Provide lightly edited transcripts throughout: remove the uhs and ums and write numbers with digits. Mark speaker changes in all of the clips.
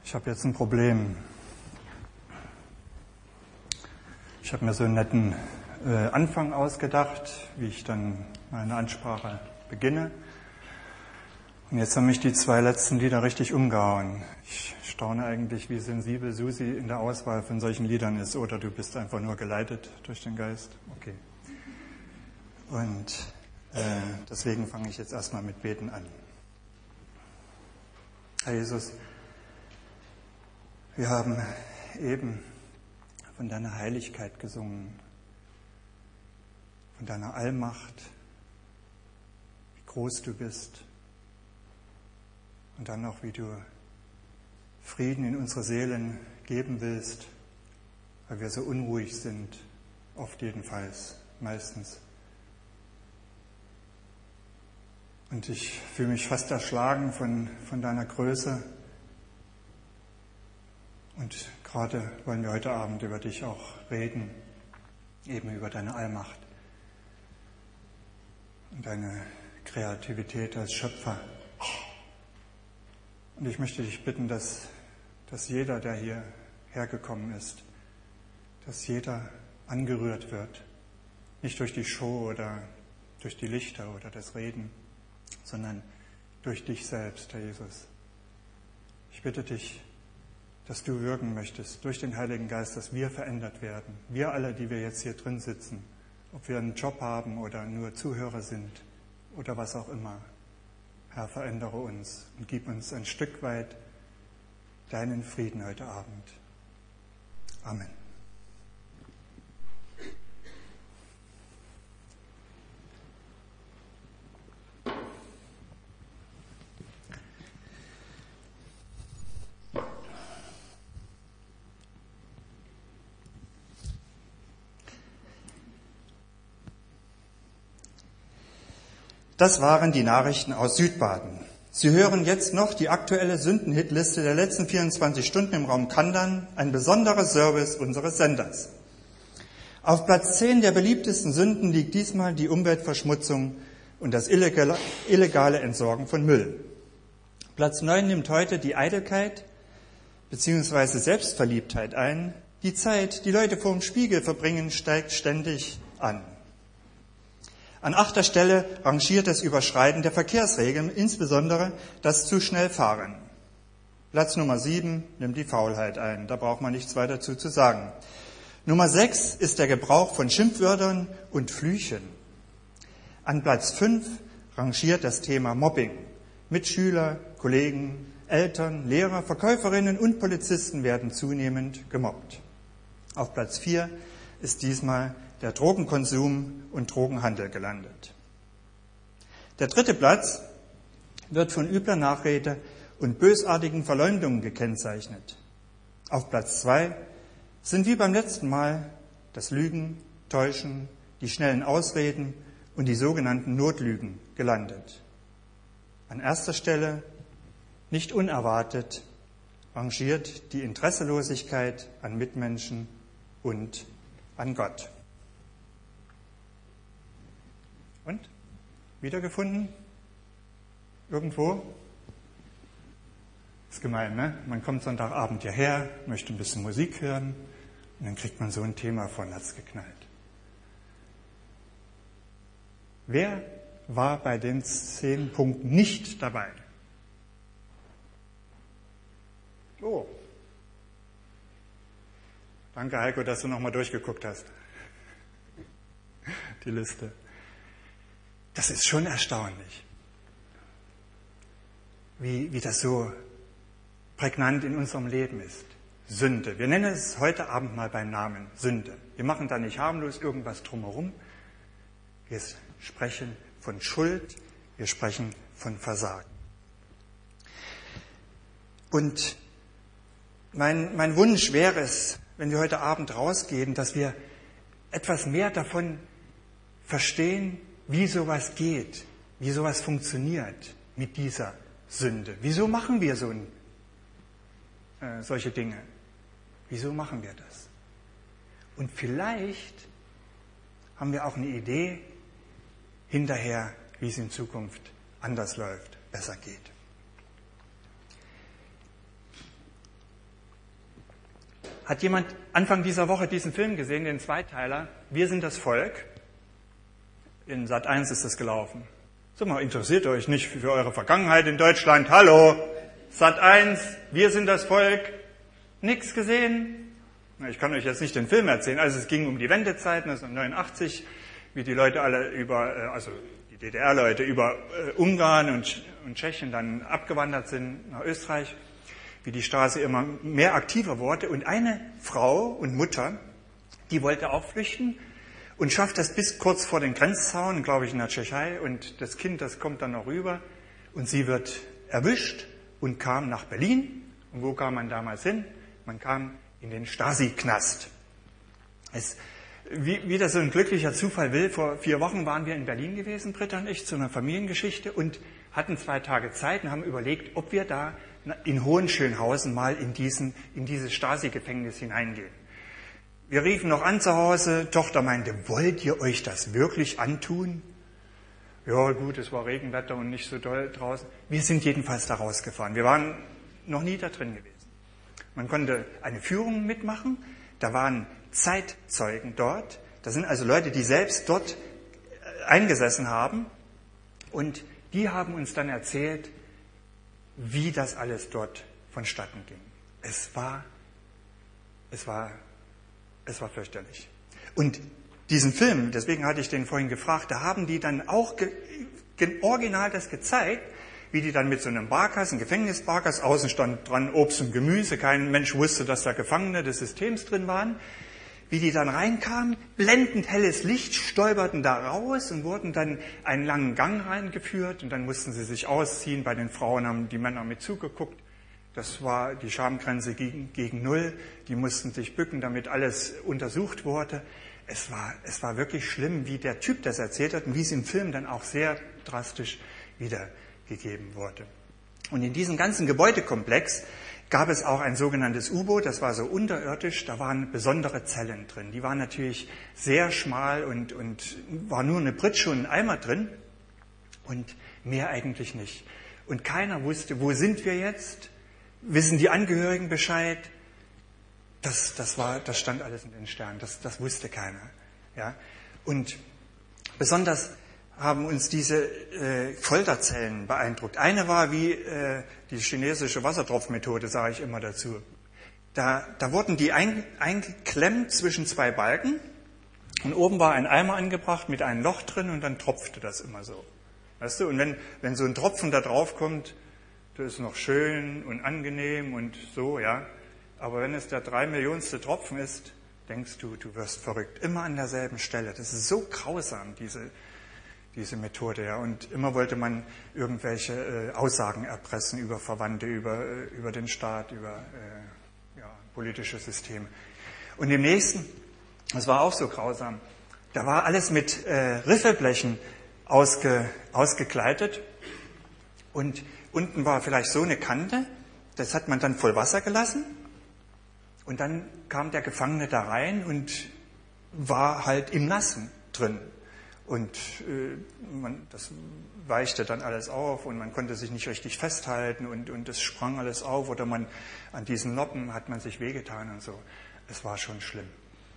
Speaker 1: Ich habe jetzt ein Problem. Ich habe mir so einen netten Anfang ausgedacht, wie ich dann meine Ansprache beginne. Und jetzt haben mich die zwei letzten Lieder richtig umgehauen. Ich staune eigentlich, wie sensibel Susi in der Auswahl von solchen Liedern ist. Oder du bist einfach nur geleitet durch den Geist. Okay. Und deswegen fange ich jetzt erstmal mit Beten an. Herr Jesus, wir haben eben von deiner Heiligkeit gesungen, von deiner Allmacht, wie groß du bist und dann auch, wie du Frieden in unsere Seelen geben willst, weil wir so unruhig sind, oft jedenfalls, meistens. Und ich fühle mich fast erschlagen von deiner Größe. Und gerade wollen wir heute Abend über dich auch reden, eben über deine Allmacht und deine Kreativität als Schöpfer. Und ich möchte dich bitten, dass jeder, der hier hergekommen ist, dass jeder angerührt wird, nicht durch die Show oder durch die Lichter oder das Reden, sondern durch dich selbst, Herr Jesus. Ich bitte dich, dass du wirken möchtest durch den Heiligen Geist, dass wir verändert werden. Wir alle, die wir jetzt hier drin sitzen, ob wir einen Job haben oder nur Zuhörer sind oder was auch immer. Herr, verändere uns und gib uns ein Stück weit deinen Frieden heute Abend. Amen. Das waren die Nachrichten aus Südbaden. Sie hören jetzt noch die aktuelle Sündenhitliste der letzten 24 Stunden im Raum Kandern, ein besonderer Service unseres Senders. Auf Platz 10 der beliebtesten Sünden liegt diesmal die Umweltverschmutzung und das illegale Entsorgen von Müll. Platz 9 nimmt heute die Eitelkeit bzw. Selbstverliebtheit ein. Die Zeit, die Leute vor dem Spiegel verbringen, steigt ständig an. An 8. Stelle rangiert das Überschreiten der Verkehrsregeln, insbesondere das zu schnell Fahren. Platz Nummer 7 nimmt die Faulheit ein, da braucht man nichts weiter dazu zu sagen. Nummer 6 ist der Gebrauch von Schimpfwörtern und Flüchen. An Platz 5 rangiert das Thema Mobbing. Mitschüler, Kollegen, Eltern, Lehrer, Verkäuferinnen und Polizisten werden zunehmend gemobbt. Auf Platz 4 ist diesmal der Drogenkonsum und Drogenhandel gelandet. Der 3. Platz wird von übler Nachrede und bösartigen Verleumdungen gekennzeichnet. Auf Platz 2 sind wie beim letzten Mal das Lügen, Täuschen, die schnellen Ausreden und die sogenannten Notlügen gelandet. An 1. Stelle, nicht unerwartet, rangiert die Interesselosigkeit an Mitmenschen und an Gott. Und? Wiedergefunden? Irgendwo? Ist gemein, ne? Man kommt Sonntagabend hierher, möchte ein bisschen Musik hören und dann kriegt man so ein Thema vor den Latz geknallt. Wer war bei den 10 Punkten nicht dabei? Oh. Danke, Heiko, dass du nochmal durchgeguckt hast. Die Liste. Das ist schon erstaunlich, wie das so prägnant in unserem Leben ist. Sünde. Wir nennen es heute Abend mal beim Namen Sünde. Wir machen da nicht harmlos irgendwas drumherum. Wir sprechen von Schuld, wir sprechen von Versagen. Und mein Wunsch wäre es, wenn wir heute Abend rausgehen, dass wir etwas mehr davon verstehen, wie sowas geht, wie sowas funktioniert mit dieser Sünde. Wieso machen wir solche Dinge? Wieso machen wir das? Und vielleicht haben wir auch eine Idee hinterher, wie es in Zukunft anders läuft, besser geht. hat jemand Anfang dieser Woche diesen Film gesehen, den Zweiteiler, Wir sind das Volk? In Sat.1 ist das gelaufen. Sag mal, interessiert euch nicht für eure Vergangenheit in Deutschland? Hallo, Sat.1, Wir sind das Volk? Nix gesehen? Na, ich kann euch jetzt nicht den Film erzählen. Also es ging um die Wendezeit 1989, wie die Leute alle also die DDR-Leute über Ungarn und Tschechien dann abgewandert sind nach Österreich, wie die Stasi immer mehr aktiver wurde. Und eine Frau und Mutter, die wollte auch flüchten und schafft das bis kurz vor den Grenzzaun, glaube ich, in der Tschechei. Und das Kind, das kommt dann noch rüber und sie wird erwischt und kam nach Berlin. Und wo kam man damals hin? Man kam in den Stasi-Knast. Wie das so ein glücklicher Zufall will, vor 4 Wochen waren wir in Berlin gewesen, Britta und ich, zu einer Familiengeschichte und hatten 2 Tage Zeit und haben überlegt, ob wir da in Hohenschönhausen mal in dieses Stasi-Gefängnis hineingehen. Wir riefen noch an zu Hause, Tochter meinte, wollt ihr euch das wirklich antun? Ja gut, es war Regenwetter und nicht so doll draußen. Wir sind jedenfalls da rausgefahren. Wir waren noch nie da drin gewesen. Man konnte eine Führung mitmachen, da waren Zeitzeugen dort. Das sind also Leute, die selbst dort eingesessen haben und die haben uns dann erzählt, wie das alles dort vonstatten ging. Es war fürchterlich. Und diesen Film, deswegen hatte ich den vorhin gefragt, da haben die dann auch original das gezeigt, wie die dann mit so einem Barkas, einem Gefängnisbarkas, außen stand dran Obst und Gemüse, kein Mensch wusste, dass da Gefangene des Systems drin waren, wie die dann reinkamen, blendend helles Licht, stolperten da raus und wurden dann einen langen Gang reingeführt und dann mussten sie sich ausziehen. Bei den Frauen haben die Männer mit zugeguckt. Das war die Schamgrenze gegen 0. Die mussten sich bücken, damit alles untersucht wurde. Es war wirklich schlimm, wie der Typ das erzählt hat und wie es im Film dann auch sehr drastisch wiedergegeben wurde. Und in diesem ganzen Gebäudekomplex gab es auch ein sogenanntes U-Boot, das war so unterirdisch, da waren besondere Zellen drin. Die waren natürlich sehr schmal und war nur eine Pritsche und ein Eimer drin und mehr eigentlich nicht. Und keiner wusste, wo sind wir jetzt? Wissen die Angehörigen Bescheid? Das stand alles in den Sternen, das wusste keiner. Ja? Und besonders haben uns diese Folterzellen beeindruckt. Eine war wie die chinesische Wassertropfmethode, sage ich immer dazu. Da wurden die eingeklemmt zwischen 2 Balken und oben war ein Eimer angebracht mit einem Loch drin und dann tropfte das immer so. Weißt du? Und wenn so ein Tropfen da drauf kommt, das ist noch schön und angenehm und so, ja. Aber wenn es der 3 Millionste Tropfen ist, denkst du, du wirst verrückt. Immer an derselben Stelle. Das ist so grausam, diese Methode, ja. Und immer wollte man irgendwelche Aussagen erpressen über Verwandte, über den Staat, über politische Systeme. Und im nächsten, das war auch so grausam, da war alles mit Riffelblechen ausgekleidet und unten war vielleicht so eine Kante, das hat man dann voll Wasser gelassen und dann kam der Gefangene da rein und war halt im Nassen drin. Und das weichte dann alles auf und man konnte sich nicht richtig festhalten und es sprang alles auf oder an diesen Noppen hat man sich wehgetan und so. Es war schon schlimm.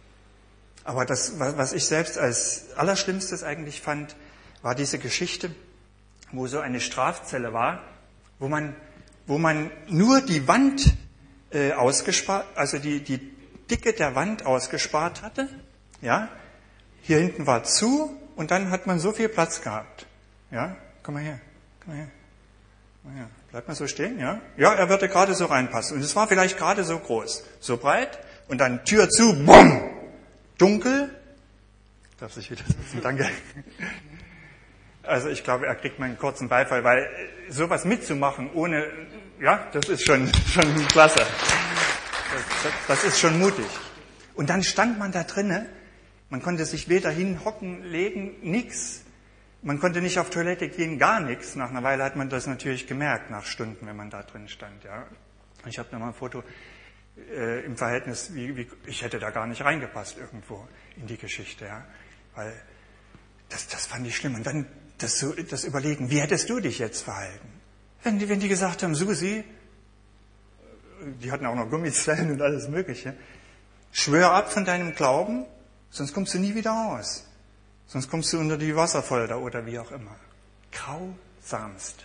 Speaker 1: Aber das, was ich selbst als Allerschlimmstes eigentlich fand, war diese Geschichte, wo so eine Strafzelle war, wo man nur die Wand ausgespart, also die Dicke der Wand ausgespart hatte, ja. Hier hinten war zu und dann hat man so viel Platz gehabt. Ja, komm mal her. Bleibt mal so stehen, ja? Ja, er würde gerade so reinpassen. Und es war vielleicht gerade so groß, so breit und dann Tür zu, bumm, dunkel. Darf sich wieder setzen, danke. Also ich glaube, er kriegt meinen kurzen Beifall, weil sowas mitzumachen ohne, ja, das ist schon klasse. Das ist schon mutig. Und dann stand man da drinnen. Man konnte sich weder hinhocken, legen, nix. Man konnte nicht auf Toilette gehen, gar nichts. Nach einer Weile hat man das natürlich gemerkt, nach Stunden, wenn man da drin stand. Ja. Ich habe da mal ein Foto im Verhältnis, wie ich hätte da gar nicht reingepasst irgendwo in die Geschichte. Ja. Weil das fand ich schlimm. Und dann das Überlegen, wie hättest du dich jetzt verhalten? Wenn die gesagt haben, Susi, die hatten auch noch Gummizellen und alles Mögliche, Schwör ab von deinem Glauben, sonst kommst du nie wieder raus. Sonst kommst du unter die Wasserfolter oder wie auch immer. Grausamst.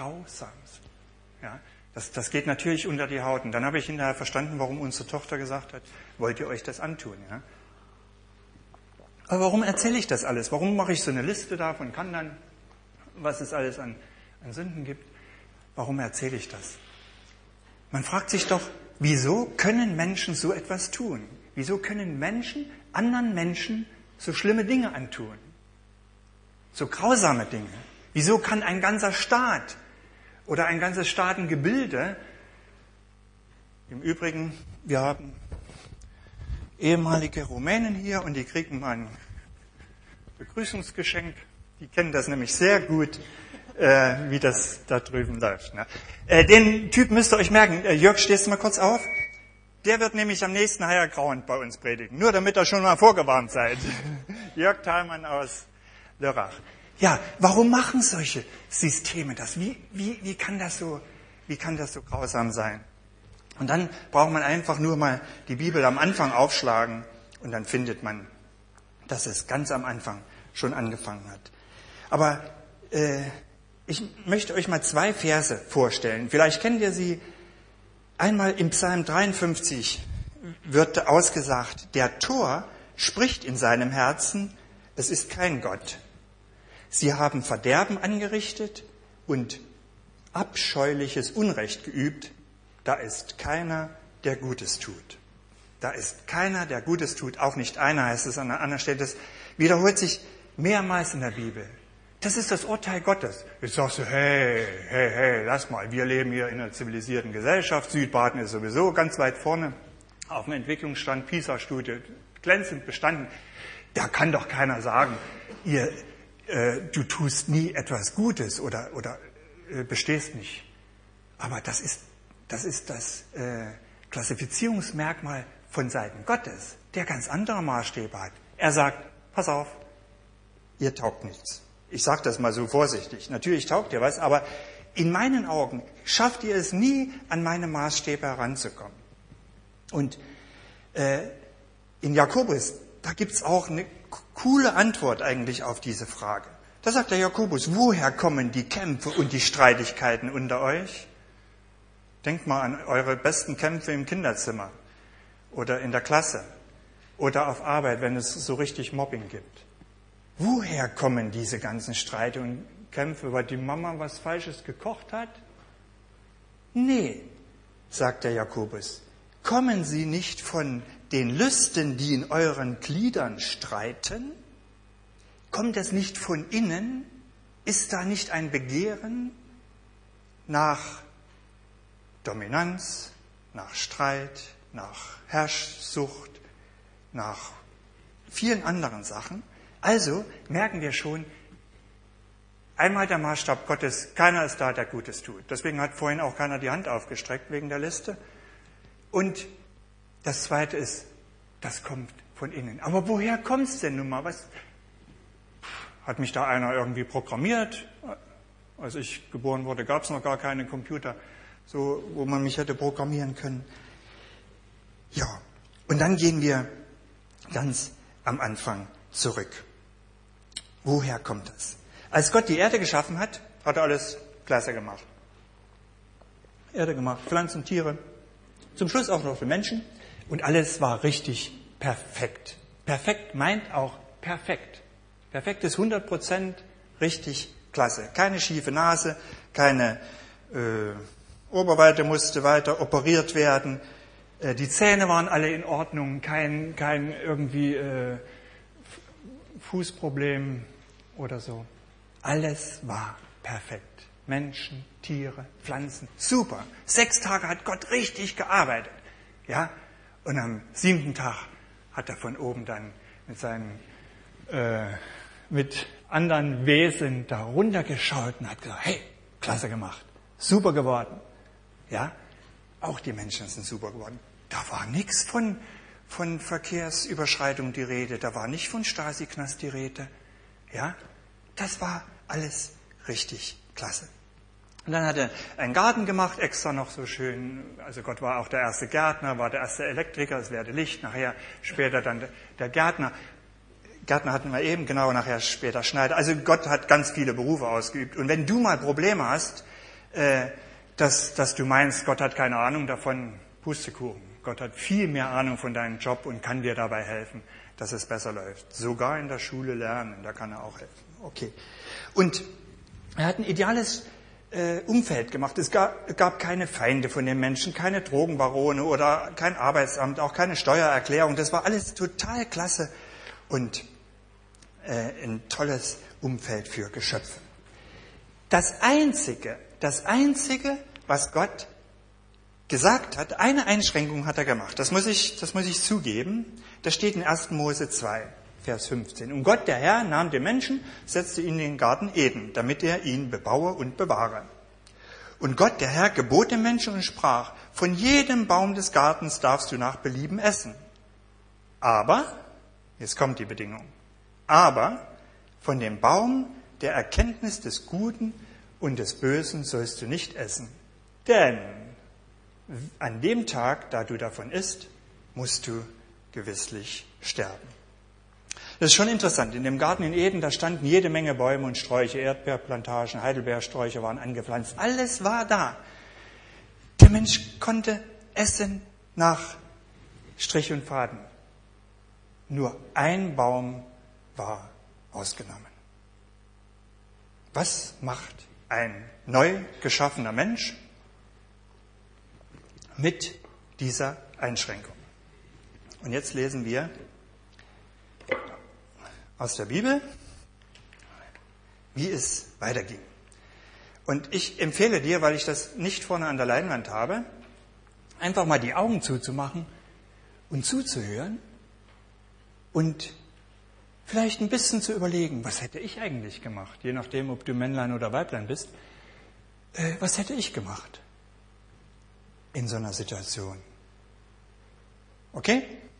Speaker 1: Ja, das geht natürlich unter die Haut. Und dann habe ich hinterher verstanden, warum unsere Tochter gesagt hat, wollt ihr euch das antun? Ja? Aber warum erzähle ich das alles? Warum mache ich so eine Liste da von Kandern, was es alles an Sünden gibt? Warum erzähle ich das? Man fragt sich doch, wieso können Menschen so etwas tun? Wieso können Menschen anderen Menschen so schlimme Dinge antun? So grausame Dinge? Wieso kann ein ganzer Staat oder ein ganzes Staatengebilde, im Übrigen, wir haben ehemalige Rumänen hier und die kriegen mal ein Begrüßungsgeschenk. Die kennen das nämlich sehr gut, wie das da drüben läuft. Ne? Den Typ müsst ihr euch merken. Jörg, stehst du mal kurz auf? Der wird nämlich am nächsten Higher Ground bei uns predigen. Nur damit ihr schon mal vorgewarnt seid. Jörg Thalmann aus Lörrach. Ja, warum machen solche Systeme das? Wie kann das so grausam sein? Und dann braucht man einfach nur mal die Bibel am Anfang aufschlagen und dann findet man, dass es ganz am Anfang schon angefangen hat. Aber ich möchte euch mal 2 Verse vorstellen. Vielleicht kennt ihr sie. Einmal im Psalm 53 wird ausgesagt, der Tor spricht in seinem Herzen, es ist kein Gott. Sie haben Verderben angerichtet und abscheuliches Unrecht geübt. Da ist keiner, der Gutes tut. Da ist keiner, der Gutes tut. Auch nicht einer, heißt es an einer anderen Stelle. Das wiederholt sich mehrmals in der Bibel. Das ist das Urteil Gottes. Jetzt sagst du, hey, lass mal, wir leben hier in einer zivilisierten Gesellschaft. Südbaden ist sowieso ganz weit vorne auf dem Entwicklungsstand, PISA-Studie, glänzend bestanden. Da kann doch keiner sagen, du tust nie etwas Gutes oder bestehst nicht. Aber das ist das Klassifizierungsmerkmal von Seiten Gottes, der ganz andere Maßstäbe hat. Er sagt, pass auf, ihr taugt nichts. Ich sage das mal so vorsichtig. Natürlich taugt ihr was, aber in meinen Augen schafft ihr es nie, an meine Maßstäbe heranzukommen. Und in Jakobus, da gibt's auch eine coole Antwort eigentlich auf diese Frage. Da sagt der Jakobus, woher kommen die Kämpfe und die Streitigkeiten unter euch? Denkt mal an eure besten Kämpfe im Kinderzimmer oder in der Klasse oder auf Arbeit, wenn es so richtig Mobbing gibt. Woher kommen diese ganzen Streite und Kämpfe, weil die Mama was Falsches gekocht hat? Nee, sagt der Jakobus, kommen sie nicht von den Lüsten, die in euren Gliedern streiten? Kommt es nicht von innen? Ist da nicht ein Begehren nach Dominanz, nach Streit, nach Herrschsucht, nach vielen anderen Sachen? Also merken wir schon, einmal der Maßstab Gottes, keiner ist da, der Gutes tut. Deswegen hat vorhin auch keiner die Hand aufgestreckt wegen der Liste. Und das Zweite ist, das kommt von innen. Aber woher kommt es denn nun mal? Was hat mich da einer irgendwie programmiert? Als ich geboren wurde, gab es noch gar keine Computer, so, wo man mich hätte programmieren können. Ja, und dann gehen wir ganz am Anfang zurück. Woher kommt das? Als Gott die Erde geschaffen hat, hat er alles klasse gemacht. Erde gemacht, Pflanzen, Tiere, zum Schluss auch noch für Menschen. Und alles war richtig perfekt. Perfekt meint auch perfekt. Perfekt ist 100% richtig klasse. Keine schiefe Nase, keine Oberweite musste weiter operiert werden. Die Zähne waren alle in Ordnung, kein irgendwie Fußproblem oder so. Alles war perfekt. Menschen, Tiere, Pflanzen, super. 6 Tage hat Gott richtig gearbeitet. Ja? Und am 7. Tag hat er von oben dann mit anderen Wesen da runtergeschaut und hat gesagt, hey, klasse gemacht, super geworden. Ja? Auch die Menschen sind super geworden. Da war nichts von Verkehrsüberschreitung die Rede, da war nicht von Stasi-Knast die Rede. Ja? Das war alles richtig klasse. Und dann hat er einen Garten gemacht, extra noch so schön. Also Gott war auch der erste Gärtner, war der erste Elektriker, es wäre Licht, nachher später dann der Gärtner. Gärtner hatten wir eben, genau, nachher später Schneider. Also Gott hat ganz viele Berufe ausgeübt. Und wenn du mal Probleme hast, dass du meinst, Gott hat keine Ahnung davon, Pustekuchen. Gott hat viel mehr Ahnung von deinem Job und kann dir dabei helfen, dass es besser läuft. Sogar in der Schule lernen, da kann er auch helfen. Okay. Und er hat ein ideales Umfeld gemacht. Es gab keine Feinde von den Menschen, keine Drogenbarone oder kein Arbeitsamt, auch keine Steuererklärung. Das war alles total klasse und ein tolles Umfeld für Geschöpfe. Das Einzige, was Gott gesagt hat, eine Einschränkung hat er gemacht. Das muss ich zugeben. Das steht in 1. Mose 2, Vers 15. Und Gott, der Herr, nahm den Menschen, setzte ihn in den Garten Eden, damit er ihn bebaue und bewahre. Und Gott, der Herr, gebot dem Menschen und sprach, von jedem Baum des Gartens darfst du nach Belieben essen. Aber, jetzt kommt die Bedingung, aber von dem Baum der Erkenntnis des Guten und des Bösen sollst du nicht essen. Denn an dem Tag, da du davon isst, musst du gewisslich sterben. Das ist schon interessant. In dem Garten in Eden, da standen jede Menge Bäume und Sträuche, Erdbeerplantagen, Heidelbeersträuche waren angepflanzt. Alles war da. Der Mensch konnte essen nach Strich und Faden. Nur ein Baum war ausgenommen. Was macht ein neu geschaffener Mensch mit dieser Einschränkung? Und jetzt lesen wir aus der Bibel, wie es weiterging. Und ich empfehle dir, weil ich das nicht vorne an der Leinwand habe, einfach mal die Augen zuzumachen und zuzuhören und vielleicht ein bisschen zu überlegen, was hätte ich eigentlich gemacht, je nachdem, ob du Männlein oder Weiblein bist. Was hätte ich gemacht in so einer Situation? Okay?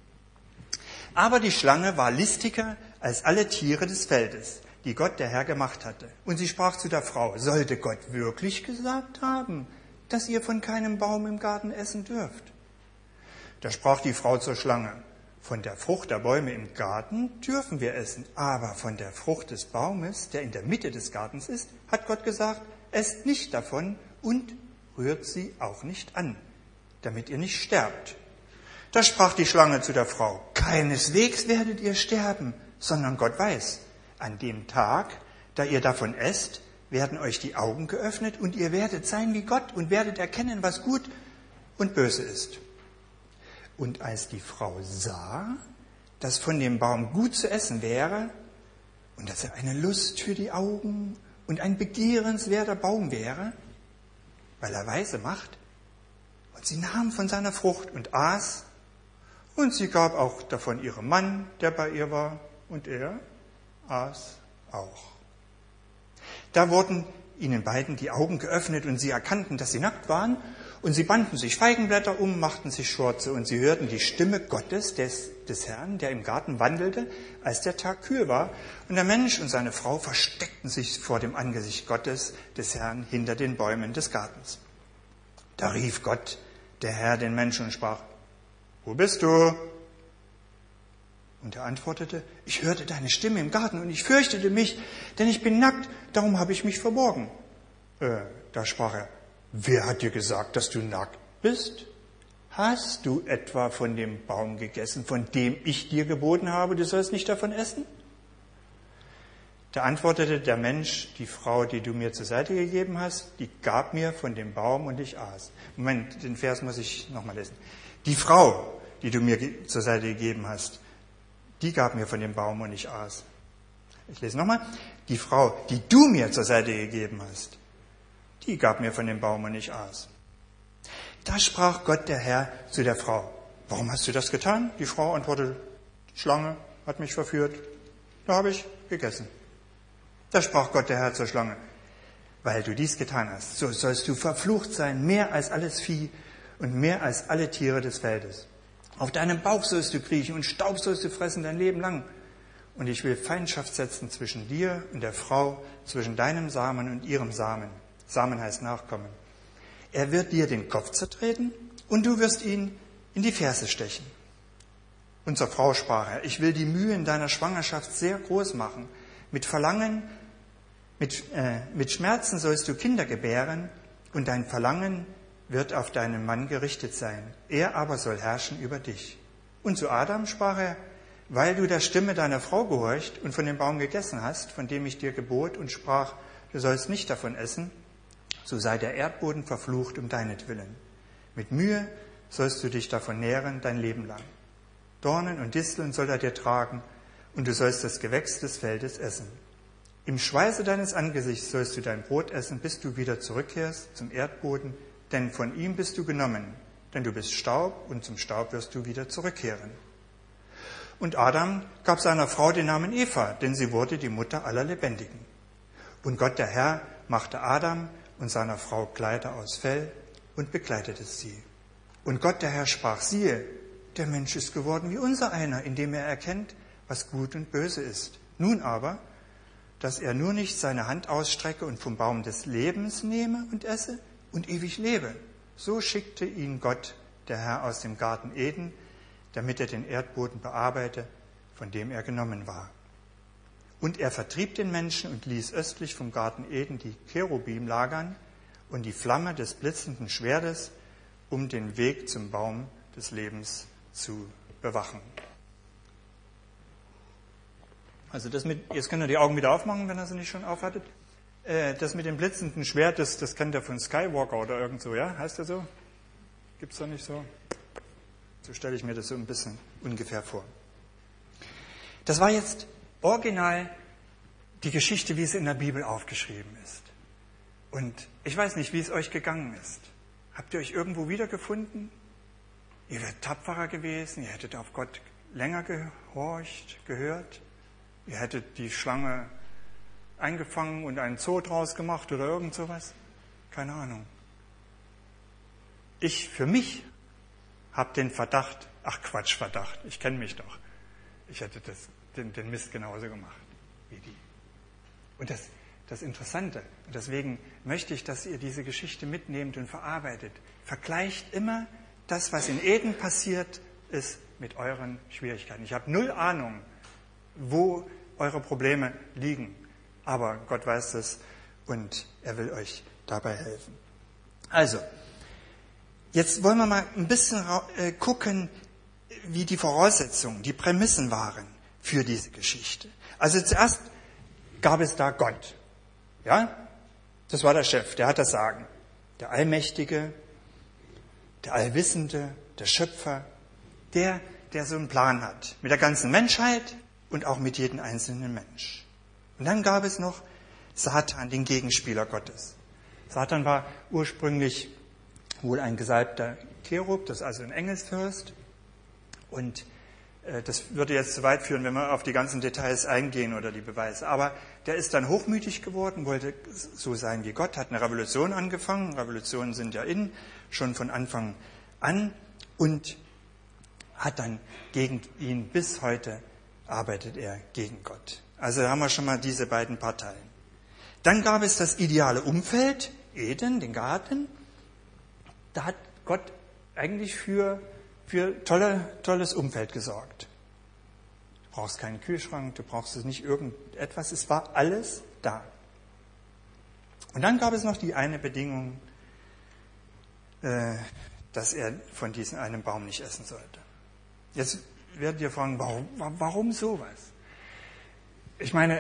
Speaker 1: Aber die Schlange war listiger als alle Tiere des Feldes, die Gott der Herr gemacht hatte. Und sie sprach zu der Frau, sollte Gott wirklich gesagt haben, dass ihr von keinem Baum im Garten essen dürft? Da sprach die Frau zur Schlange, von der Frucht der Bäume im Garten dürfen wir essen, aber von der Frucht des Baumes, der in der Mitte des Gartens ist, hat Gott gesagt, esst nicht davon und rührt sie auch nicht an, damit ihr nicht sterbt. Da sprach die Schlange zu der Frau, keineswegs werdet ihr sterben, sondern Gott weiß, an dem Tag, da ihr davon esst, werden euch die Augen geöffnet und ihr werdet sein wie Gott und werdet erkennen, was gut und böse ist. Und als die Frau sah, dass von dem Baum gut zu essen wäre und dass er eine Lust für die Augen und ein begehrenswerter Baum wäre, weil er weise macht, und sie nahm von seiner Frucht und aß, und sie gab auch davon ihrem Mann, der bei ihr war, und er aß auch. Da wurden ihnen beiden die Augen geöffnet und sie erkannten, dass sie nackt waren, und sie banden sich Feigenblätter um, machten sich Schurze, und sie hörten die Stimme Gottes, des Herrn, der im Garten wandelte, als der Tag kühl war. Und der Mensch und seine Frau versteckten sich vor dem Angesicht Gottes, des Herrn, hinter den Bäumen des Gartens. Da rief Gott, der Herr, den Menschen und sprach, wo bist du? Und er antwortete, ich hörte deine Stimme im Garten und ich fürchtete mich, denn ich bin nackt, darum habe ich mich verborgen. Da sprach er, wer hat dir gesagt, dass du nackt bist? Hast du etwa von dem Baum gegessen, von dem ich dir geboten habe, du sollst nicht davon essen? Da antwortete der Mensch, die Frau, die du mir zur Seite gegeben hast, die gab mir von dem Baum und ich aß. Moment, den Vers muss ich nochmal lesen. Die Frau, die du mir zur Seite gegeben hast, die gab mir von dem Baum und ich aß. Ich lese nochmal. Die Frau, die du mir zur Seite gegeben hast, die gab mir von dem Baum und ich aß. Da sprach Gott, der Herr, zu der Frau, warum hast du das getan? Die Frau antwortete, die Schlange hat mich verführt. Da habe ich gegessen. Da sprach Gott, der Herr, zur Schlange, weil du dies getan hast, so sollst du verflucht sein, mehr als alles Vieh und mehr als alle Tiere des Feldes. Auf deinem Bauch sollst du kriechen und Staub sollst du fressen dein Leben lang. Und ich will Feindschaft setzen zwischen dir und der Frau, zwischen deinem Samen und ihrem Samen. Samen heißt Nachkommen. Er wird dir den Kopf zertreten und du wirst ihn in die Ferse stechen. Und zur Frau sprach er, ich will die Mühe in deiner Schwangerschaft sehr groß machen. Mit Schmerzen sollst du Kinder gebären und dein Verlangen wird auf deinen Mann gerichtet sein. Er aber soll herrschen über dich. Und zu Adam sprach er, weil du der Stimme deiner Frau gehorcht und von dem Baum gegessen hast, von dem ich dir gebot und sprach, du sollst nicht davon essen, so sei der Erdboden verflucht um deinetwillen. Mit Mühe sollst du dich davon nähren dein Leben lang. Dornen und Disteln soll er dir tragen, und du sollst das Gewächs des Feldes essen. Im Schweiße deines Angesichts sollst du dein Brot essen, bis du wieder zurückkehrst zum Erdboden, denn von ihm bist du genommen, denn du bist Staub, und zum Staub wirst du wieder zurückkehren. Und Adam gab seiner Frau den Namen Eva, denn sie wurde die Mutter aller Lebendigen. Und Gott der Herr machte Adam und seiner Frau Kleider aus Fell und bekleidete sie. Und Gott der Herr sprach, siehe, der Mensch ist geworden wie unser einer, indem er erkennt, was gut und böse ist. Nun aber, dass er nur nicht seine Hand ausstrecke und vom Baum des Lebens nehme und esse und ewig lebe. So schickte ihn Gott, der Herr, aus dem Garten Eden, damit er den Erdboden bearbeite, von dem er genommen war. Und er vertrieb den Menschen und ließ östlich vom Garten Eden die Cherubim lagern und die Flamme des blitzenden Schwertes, um den Weg zum Baum des Lebens zu bewachen. Also jetzt könnt ihr die Augen wieder aufmachen, wenn ihr sie nicht schon aufhattet. Das mit dem blitzenden Schwert, das kennt ihr von Skywalker oder irgend so, ja? Heißt der so? Gibt's da nicht so? So stelle ich mir das so ein bisschen ungefähr vor. Das war jetzt original die Geschichte, wie es in der Bibel aufgeschrieben ist. Und ich weiß nicht, wie es euch gegangen ist. Habt ihr euch irgendwo wiedergefunden? Ihr wärt tapferer gewesen, ihr hättet auf Gott länger gehorcht, gehört. Ihr hättet die Schlange eingefangen und einen Zoo draus gemacht oder irgend sowas. Keine Ahnung. Ich für mich habe den Verdacht, Verdacht, ich kenne mich doch. Ich hätte den Mist genauso gemacht wie die. Und das Interessante, und deswegen möchte ich, dass ihr diese Geschichte mitnehmt und verarbeitet. Vergleicht immer das, was in Eden passiert ist, mit euren Schwierigkeiten. Ich habe 0 Ahnung, wo eure Probleme liegen. Aber Gott weiß das und er will euch dabei helfen. Also, jetzt wollen wir mal ein bisschen gucken, wie die Voraussetzungen, die Prämissen waren für diese Geschichte. Also zuerst gab es da Gott. Ja? Das war der Chef, der hat das Sagen. Der Allmächtige, der Allwissende, der Schöpfer, der so einen Plan hat. Mit der ganzen Menschheit und auch mit jedem einzelnen Mensch. Und dann gab es noch Satan, den Gegenspieler Gottes. Satan war ursprünglich wohl ein gesalbter Cherub, das ist also ein Engelsfürst. Und das würde jetzt zu weit führen, wenn wir auf die ganzen Details eingehen oder die Beweise. Aber der ist dann hochmütig geworden, wollte so sein wie Gott, hat eine Revolution angefangen. Revolutionen sind ja schon von Anfang an. Und hat dann gegen ihn, bis heute arbeitet er gegen Gott. Also da haben wir schon mal diese beiden Parteien. Dann gab es das ideale Umfeld, Eden, den Garten. Da hat Gott eigentlich für tolles Umfeld gesorgt. Du brauchst keinen Kühlschrank, du brauchst nicht irgendetwas, es war alles da. Und dann gab es noch die eine Bedingung, dass er von diesem einen Baum nicht essen sollte. Jetzt werdet ihr fragen, warum sowas? Ich meine,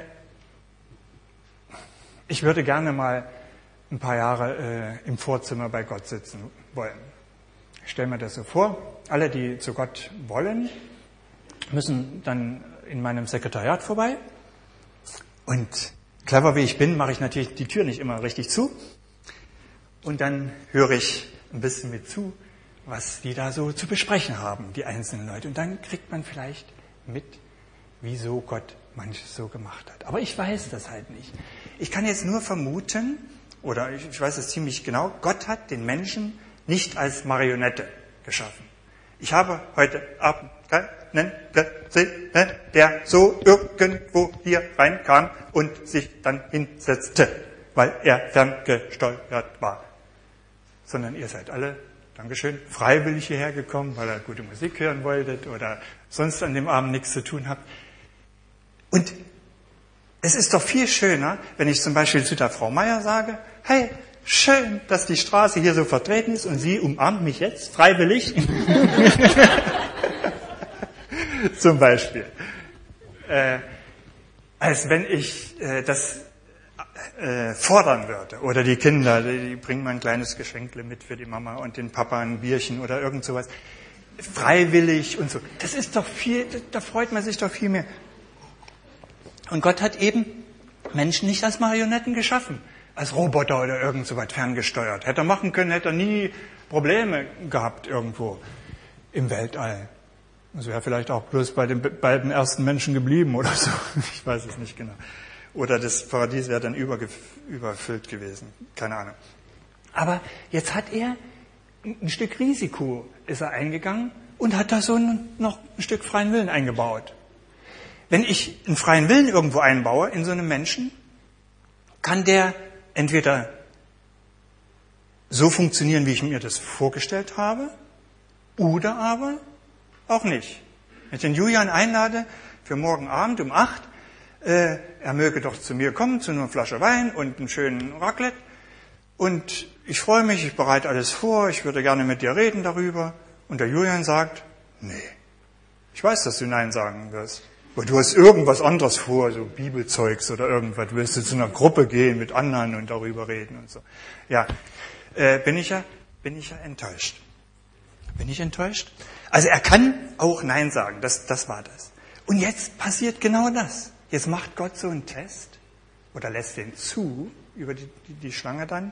Speaker 1: ich würde gerne mal ein paar Jahre im Vorzimmer bei Gott sitzen wollen. Ich stelle mir das so vor, alle, die zu Gott wollen, müssen dann in meinem Sekretariat vorbei. Und clever wie ich bin, mache ich natürlich die Tür nicht immer richtig zu. Und dann höre ich ein bisschen mit zu, was die da so zu besprechen haben, die einzelnen Leute. Und dann kriegt man vielleicht mit, wieso Gott manches so gemacht hat. Aber ich weiß das halt nicht. Ich kann jetzt nur vermuten, oder ich weiß es ziemlich genau, Gott hat den Menschen nicht als Marionette geschaffen. Ich habe heute Abend keinen gesehen, der so irgendwo hier reinkam und sich dann hinsetzte. weil er ferngesteuert war. Sondern ihr seid alle, Dankeschön, freiwillig hierher gekommen, weil ihr gute Musik hören wolltet oder sonst an dem Abend nichts zu tun habt. Und es ist doch viel schöner, wenn ich zum Beispiel zu der Frau Meier sage, hey, schön, dass die Straße hier so vertreten ist und sie umarmt mich jetzt freiwillig. Zum Beispiel. Als wenn ich das fordern würde. Oder die Kinder, die bringen mal ein kleines Geschenkle mit für die Mama und den Papa ein Bierchen oder irgend sowas. Freiwillig und so. Das ist doch viel, da freut man sich doch viel mehr. Und Gott hat eben Menschen nicht als Marionetten geschaffen, als Roboter oder irgend so was ferngesteuert. Hätte er machen können, hätte er nie Probleme gehabt irgendwo im Weltall. Das wäre vielleicht auch bloß bei den beiden ersten Menschen geblieben oder so. Ich weiß es nicht genau. Oder das Paradies wäre dann überfüllt gewesen. Keine Ahnung. Aber jetzt hat er ein Stück Risiko ist er eingegangen und hat da so noch ein Stück freien Willen eingebaut. Wenn ich einen freien Willen irgendwo einbaue in so einem Menschen, kann der entweder so funktionieren, wie ich mir das vorgestellt habe, oder aber auch nicht. Wenn ich den Julian einlade für morgen Abend um 8, er möge doch zu mir kommen, zu einer Flasche Wein und einen schönen Raclette. Und ich freue mich, ich bereite alles vor, ich würde gerne mit dir reden darüber. Und der Julian sagt, nee, ich weiß, dass du Nein sagen wirst. Aber du hast irgendwas anderes vor, so Bibelzeugs oder irgendwas. Du willst zu einer Gruppe gehen mit anderen und darüber reden und so. Ja, bin ich ja enttäuscht. Bin ich enttäuscht? Also er kann auch Nein sagen, das war das. Und jetzt passiert genau das. Jetzt macht Gott so einen Test oder lässt den zu über die Schlange dann.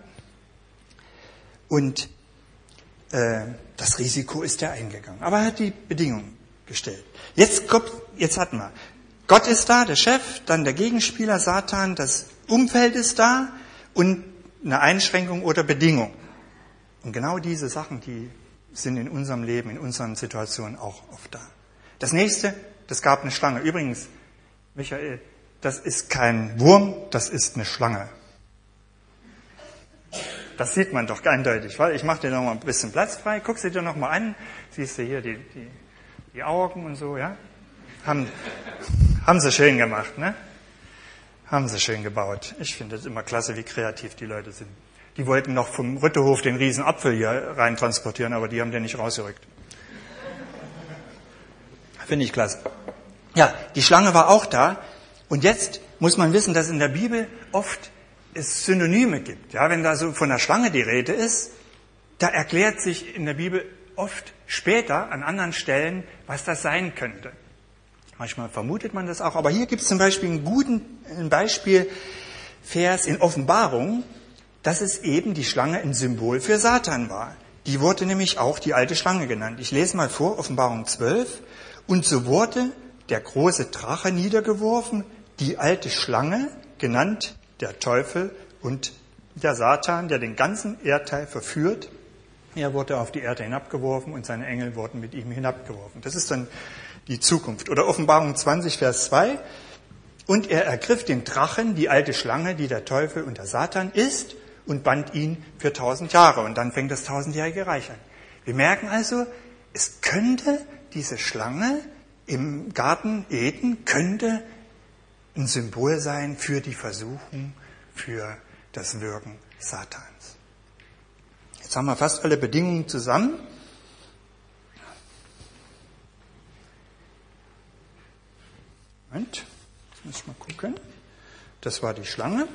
Speaker 1: Und das Risiko ist er eingegangen. Aber er hat die Bedingungen gestellt. Jetzt hatten wir, Gott ist da, der Chef, dann der Gegenspieler, Satan, das Umfeld ist da und eine Einschränkung oder Bedingung. Und genau diese Sachen, die sind in unserem Leben, in unseren Situationen auch oft da. Das nächste, das gab eine Schlange. Übrigens, Michael, das ist kein Wurm, das ist eine Schlange. Das sieht man doch eindeutig, weil ich mache dir noch mal ein bisschen Platz frei. Guck sie dir noch mal an. Siehst du hier die Augen und so, ja? Haben sie schön gemacht, ne? Haben sie schön gebaut. Ich finde es immer klasse, wie kreativ die Leute sind. Die wollten noch vom Rüttehof den riesen Apfel hier rein transportieren, aber die haben den nicht rausgerückt. Finde ich klasse. Ja, die Schlange war auch da. Und jetzt muss man wissen, dass in der Bibel oft es Synonyme gibt. Ja, wenn da so von der Schlange die Rede ist, da erklärt sich in der Bibel oft später an anderen Stellen, was das sein könnte. Manchmal vermutet man das auch. Aber hier gibt es zum Beispiel ein Beispielvers in Offenbarung, dass es eben die Schlange ein Symbol für Satan war. Die wurde nämlich auch die alte Schlange genannt. Ich lese mal vor, Offenbarung 12. Und so wurde der große Drache niedergeworfen, die alte Schlange, genannt der Teufel und der Satan, der den ganzen Erdteil verführt. Er wurde auf die Erde hinabgeworfen und seine Engel wurden mit ihm hinabgeworfen. Das ist dann die Zukunft. Oder Offenbarung 20, Vers 2. Und er ergriff den Drachen, die alte Schlange, die der Teufel und der Satan ist, und band ihn für 1000 Jahre. Und dann fängt das 1000-jährige Reich an. Wir merken also, es könnte diese Schlange im Garten Eden, könnte ein Symbol sein für die Versuchung, für das Wirken Satans. Jetzt haben wir fast alle Bedingungen zusammen. Moment, jetzt muss ich mal gucken. Das war die Schlange.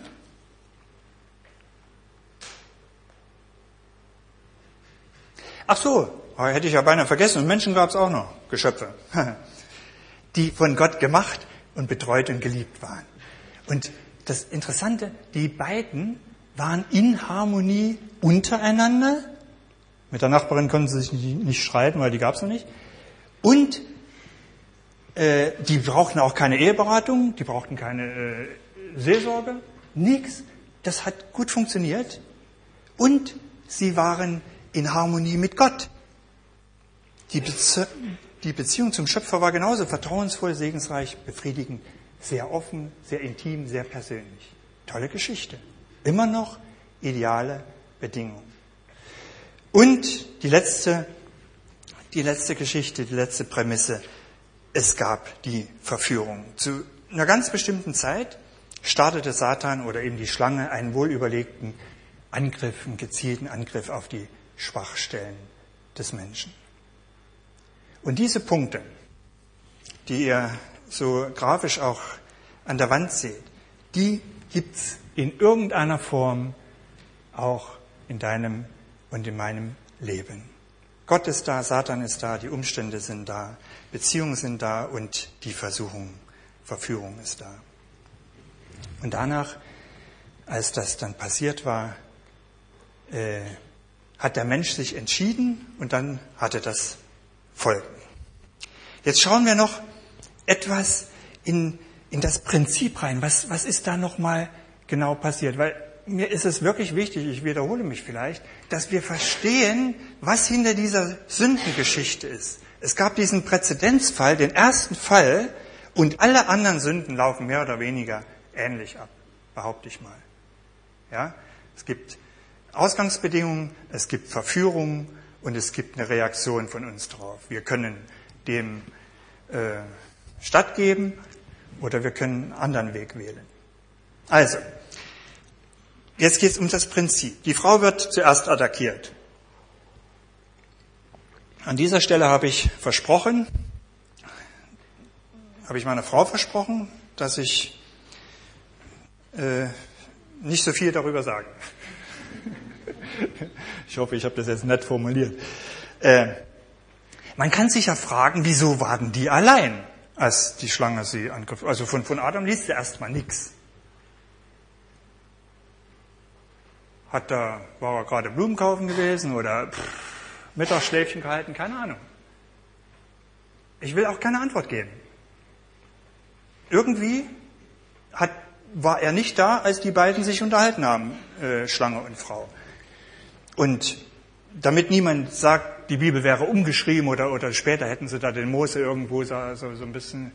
Speaker 1: Ach so, hätte ich ja beinahe vergessen. Und Menschen gab es auch noch, Geschöpfe, die von Gott gemacht und betreut und geliebt waren. Und das Interessante, die beiden waren in Harmonie untereinander. Mit der Nachbarin konnten sie sich nicht streiten, weil die gab es noch nicht. Und die brauchten auch keine Eheberatung, die brauchten keine Seelsorge, nichts. Das hat gut funktioniert. Und sie waren in Harmonie mit Gott. Die Beziehung zum Schöpfer war genauso vertrauensvoll, segensreich, befriedigend, sehr offen, sehr intim, sehr persönlich. Tolle Geschichte. Immer noch ideale Bedingungen. Und die letzte Geschichte, die letzte Prämisse. Es gab die Verführung. Zu einer ganz bestimmten Zeit startete Satan oder eben die Schlange einen wohlüberlegten Angriff, einen gezielten Angriff auf die Schwachstellen des Menschen. Und diese Punkte, die ihr so grafisch auch an der Wand seht, die gibt's in irgendeiner Form auch in deinem und in meinem Leben. Gott ist da, Satan ist da, die Umstände sind da, Beziehungen sind da und die Verführung ist da. Und danach, als das dann passiert war, hat der Mensch sich entschieden und dann hatte das Folgen. Jetzt schauen wir noch etwas in das Prinzip rein. Was ist da nochmal genau passiert? Weil mir ist es wirklich wichtig, ich wiederhole mich vielleicht, dass wir verstehen, was hinter dieser Sündengeschichte ist. Es gab diesen Präzedenzfall, den ersten Fall, und alle anderen Sünden laufen mehr oder weniger ähnlich ab, behaupte ich mal. Ja? Es gibt Ausgangsbedingungen, es gibt Verführung und es gibt eine Reaktion von uns drauf. Wir können dem stattgeben oder wir können einen anderen Weg wählen. Also, jetzt geht es um das Prinzip. Die Frau wird zuerst attackiert. An dieser Stelle habe ich meiner Frau versprochen, dass ich nicht so viel darüber sage. Ich hoffe, ich habe das jetzt nett formuliert. Man kann sich ja fragen, wieso waren die allein, als die Schlange sie angriff? Also von Adam liest sie erstmal nichts. War er gerade Blumen kaufen gewesen oder Mittagsschläfchen gehalten? Keine Ahnung. Ich will auch keine Antwort geben. Irgendwie war er nicht da, als die beiden sich unterhalten haben, Schlange und Frau. Und damit niemand sagt, die Bibel wäre umgeschrieben oder später hätten sie da den Mose irgendwo so ein bisschen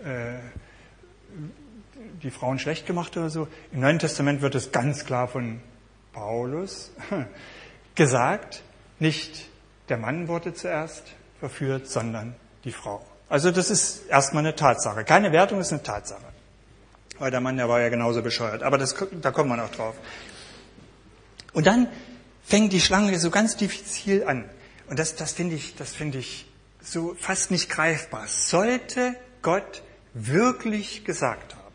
Speaker 1: die Frauen schlecht gemacht oder so. Im Neuen Testament wird es ganz klar von Paulus gesagt, nicht der Mann wurde zuerst verführt, sondern die Frau. Also das ist erstmal eine Tatsache. Keine Wertung, ist eine Tatsache. Weil der Mann, der war ja genauso bescheuert. Aber da kommt man auch drauf. Und dann fängt die Schlange so ganz diffizil an. Und das finde ich so fast nicht greifbar. Sollte Gott wirklich gesagt haben?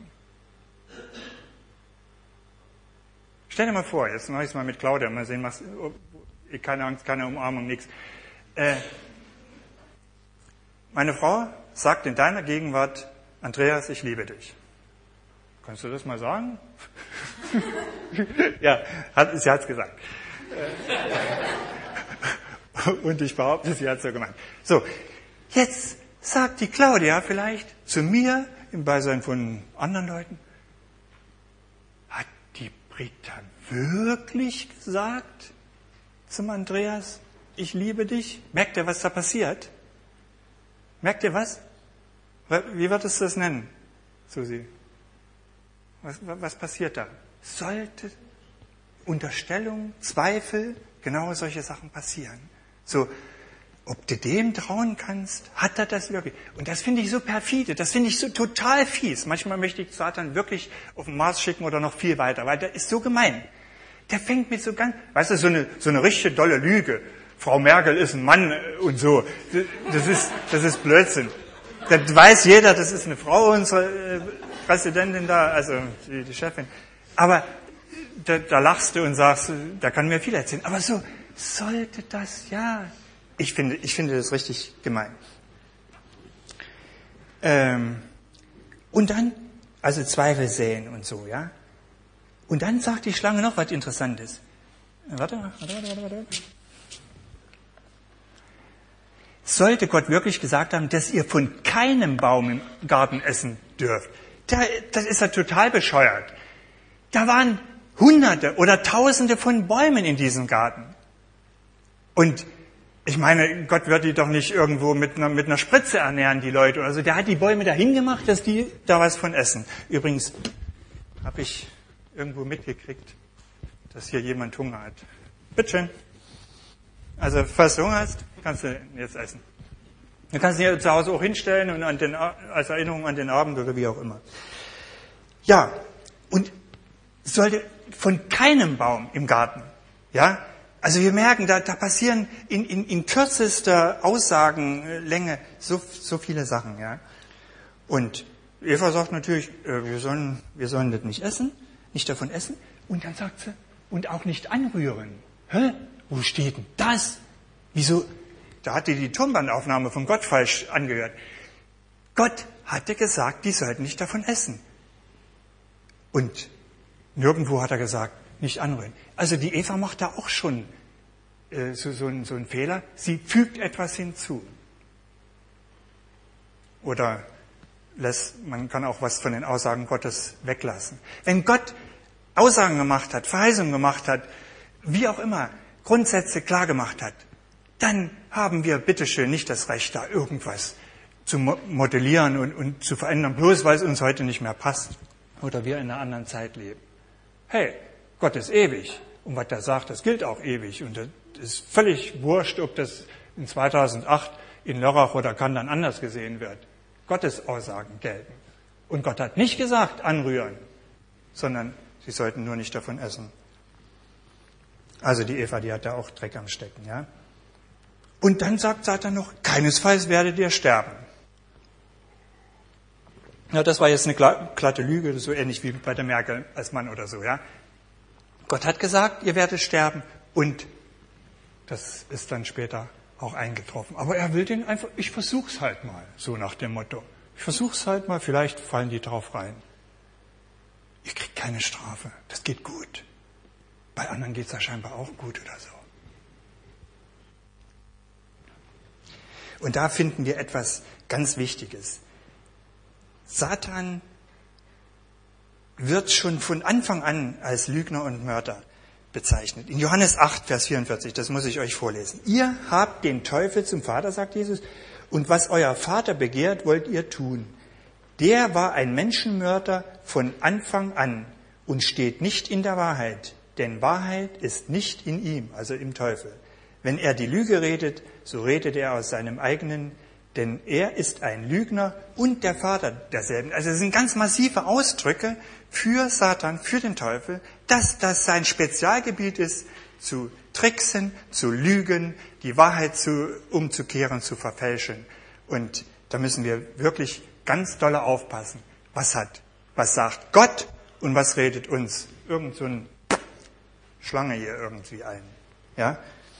Speaker 1: Stell dir mal vor, jetzt mache ich es mal mit Claudia, mal sehen, keine Angst, keine Umarmung, nichts. Meine Frau sagt in deiner Gegenwart, Andreas, ich liebe dich. Kannst du das mal sagen? Ja, sie hat es gesagt. Und ich behaupte, sie hat es so gemeint. So, jetzt sagt die Claudia vielleicht zu mir, im Beisein von anderen Leuten, hat die Britta wirklich gesagt zum Andreas, ich liebe dich? Merkt ihr, was da passiert? Merkt ihr was? Wie wird es das nennen, Susi? Was passiert da? Sollte Unterstellung, Zweifel, genau solche Sachen passieren. So, ob du dem trauen kannst, hat er das wirklich? Und das finde ich so perfide, das finde ich so total fies. Manchmal möchte ich Satan wirklich auf den Mars schicken oder noch viel weiter, weil der ist so gemein. Der fängt mit so ganz, weißt du, so eine richtige dolle Lüge. Frau Merkel ist ein Mann und so. Das ist Blödsinn. Das weiß jeder, das ist eine Frau, unsere Präsidentin da, also die Chefin. Aber da lachst du und sagst, da kann mir viel erzählen. Aber so sollte das, ja. Ich finde das richtig gemein. Und dann, also Zweifel säen und so, ja. Und dann sagt die Schlange noch was Interessantes. Warte. Sollte Gott wirklich gesagt haben, dass ihr von keinem Baum im Garten essen dürft, das ist ja total bescheuert. Da waren Hunderte oder Tausende von Bäumen in diesem Garten. Und ich meine, Gott wird die doch nicht irgendwo mit einer Spritze ernähren, die Leute. Also der hat die Bäume dahin gemacht, dass die da was von essen. Übrigens habe ich irgendwo mitgekriegt, dass hier jemand Hunger hat. Bitteschön. Also, falls du Hunger hast, kannst du jetzt essen. Du kannst ihn hier zu Hause auch hinstellen und als Erinnerung an den Abend oder wie auch immer. Ja, und sollte von keinem Baum im Garten, ja, also wir merken, da passieren in kürzester Aussagenlänge so viele Sachen, ja. Und Eva sagt natürlich, wir sollen das nicht essen, nicht davon essen. Und dann sagt sie, und auch nicht anrühren. Hä? Wo steht denn das? Wieso? Da hatte die Tonbandaufnahme von Gott falsch angehört. Gott hatte gesagt, die sollten nicht davon essen. Und nirgendwo hat er gesagt, nicht anrühren. Also die Eva macht da auch schon so einen Fehler. Sie fügt etwas hinzu. Oder man kann auch was von den Aussagen Gottes weglassen. Wenn Gott Aussagen gemacht hat, Verheißungen gemacht hat, wie auch immer, Grundsätze klar gemacht hat, dann haben wir bitteschön nicht das Recht, da irgendwas zu modellieren und zu verändern, bloß weil es uns heute nicht mehr passt oder wir in einer anderen Zeit leben. Hey, Gott ist ewig und was er sagt, das gilt auch ewig und das ist völlig wurscht, ob das in 2008 in Lörrach oder Kandern anders gesehen wird. Gottes Aussagen gelten. Und Gott hat nicht gesagt, anrühren, sondern sie sollten nur nicht davon essen. Also die Eva, die hat da auch Dreck am Stecken, ja. Und dann sagt Satan noch, keinesfalls werdet ihr sterben. Ja, das war jetzt eine glatte Lüge, so ähnlich wie bei der Merkel als Mann oder so, ja. Gott hat gesagt, ihr werdet sterben und das ist dann später auch eingetroffen. Aber er will den einfach, ich versuch's halt mal, so nach dem Motto. Ich versuch's halt mal, vielleicht fallen die drauf rein. Ich krieg keine Strafe, das geht gut. Bei anderen geht's ja scheinbar auch gut oder so. Und da finden wir etwas ganz Wichtiges. Satan wird schon von Anfang an als Lügner und Mörder bezeichnet. In Johannes 8, Vers 44, das muss ich euch vorlesen. Ihr habt den Teufel zum Vater, sagt Jesus, und was euer Vater begehrt, wollt ihr tun. Der war ein Menschenmörder von Anfang an und steht nicht in der Wahrheit, denn Wahrheit ist nicht in ihm, also im Teufel. Wenn er die Lüge redet, so redet er aus seinem eigenen, denn er ist ein Lügner und der Vater derselben. Also es sind ganz massive Ausdrücke für Satan, für den Teufel, dass das sein Spezialgebiet ist, zu tricksen, zu lügen, die Wahrheit umzukehren, zu verfälschen. Und da müssen wir wirklich ganz doll aufpassen. Was sagt Gott und was redet uns irgend so eine Schlange hier irgendwie ein? Ja?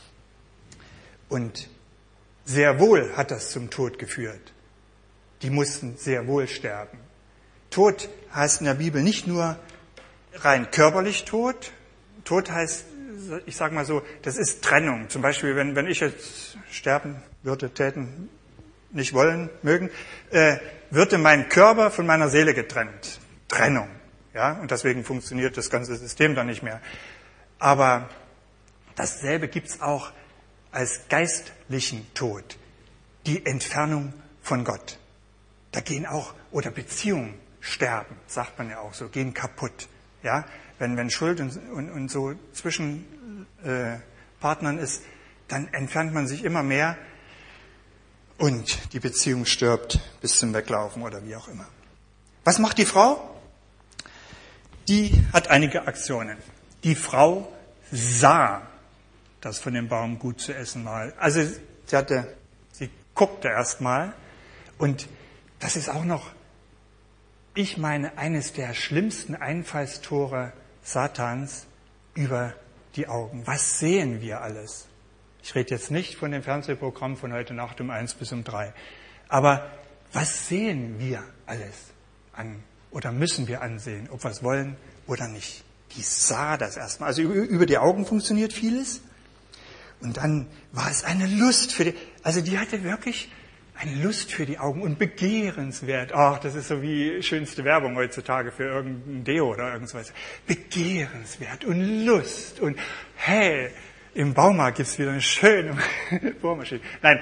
Speaker 1: Und sehr wohl hat das zum Tod geführt. Die mussten sehr wohl sterben. Tod heißt in der Bibel nicht nur rein körperlich Tod. Tod heißt, ich sage mal so, das ist Trennung. Zum Beispiel, wenn ich jetzt sterben würde, täten, nicht wollen, mögen, würde mein Körper von meiner Seele getrennt. Trennung. Ja? Und deswegen funktioniert das ganze System dann nicht mehr. Aber dasselbe gibt's auch als geistlichen Tod. Die Entfernung von Gott. Da gehen auch, oder Beziehungen sterben, sagt man ja auch so, gehen kaputt. Ja? Wenn Schuld und so zwischen Partnern ist, dann entfernt man sich immer mehr und die Beziehung stirbt bis zum Weglaufen oder wie auch immer. Was macht die Frau? Die hat einige Aktionen. Die Frau sah, dass von dem Baum gut zu essen war. Also sie guckte erst mal und das ist auch noch, ich meine, eines der schlimmsten Einfallstore Satans über die Augen. Was sehen wir alles? Ich rede jetzt nicht von dem Fernsehprogramm von heute Nacht um 1 bis um 3. Aber was sehen wir alles an oder müssen wir ansehen, ob wir es wollen oder nicht? Die sah das erstmal. Also über die Augen funktioniert vieles. Und dann war es eine Lust also die hatte wirklich eine Lust für die Augen und begehrenswert. Ach, das ist so wie schönste Werbung heutzutage für irgendein Deo oder irgendwas. Begehrenswert und Lust und hey, im Baumarkt gibt's wieder eine schöne Bohrmaschine. Nein,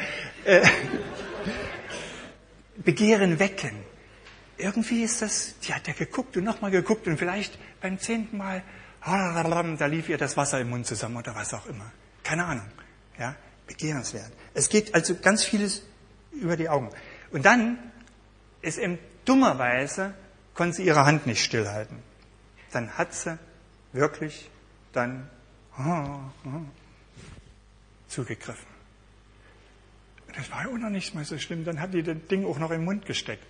Speaker 1: Begehren wecken. Irgendwie ist das, die hat ja geguckt und nochmal geguckt und vielleicht beim 10. Mal, Da lief ihr das Wasser im Mund zusammen oder was auch immer. Keine Ahnung. Ja, begehrenswert. Es geht also ganz vieles über die Augen. Und dann ist eben dummerweise, konnte sie ihre Hand nicht stillhalten. Dann hat sie wirklich dann zugegriffen. Das war ja auch noch nicht mal so schlimm. Dann hat die das Ding auch noch im Mund gesteckt.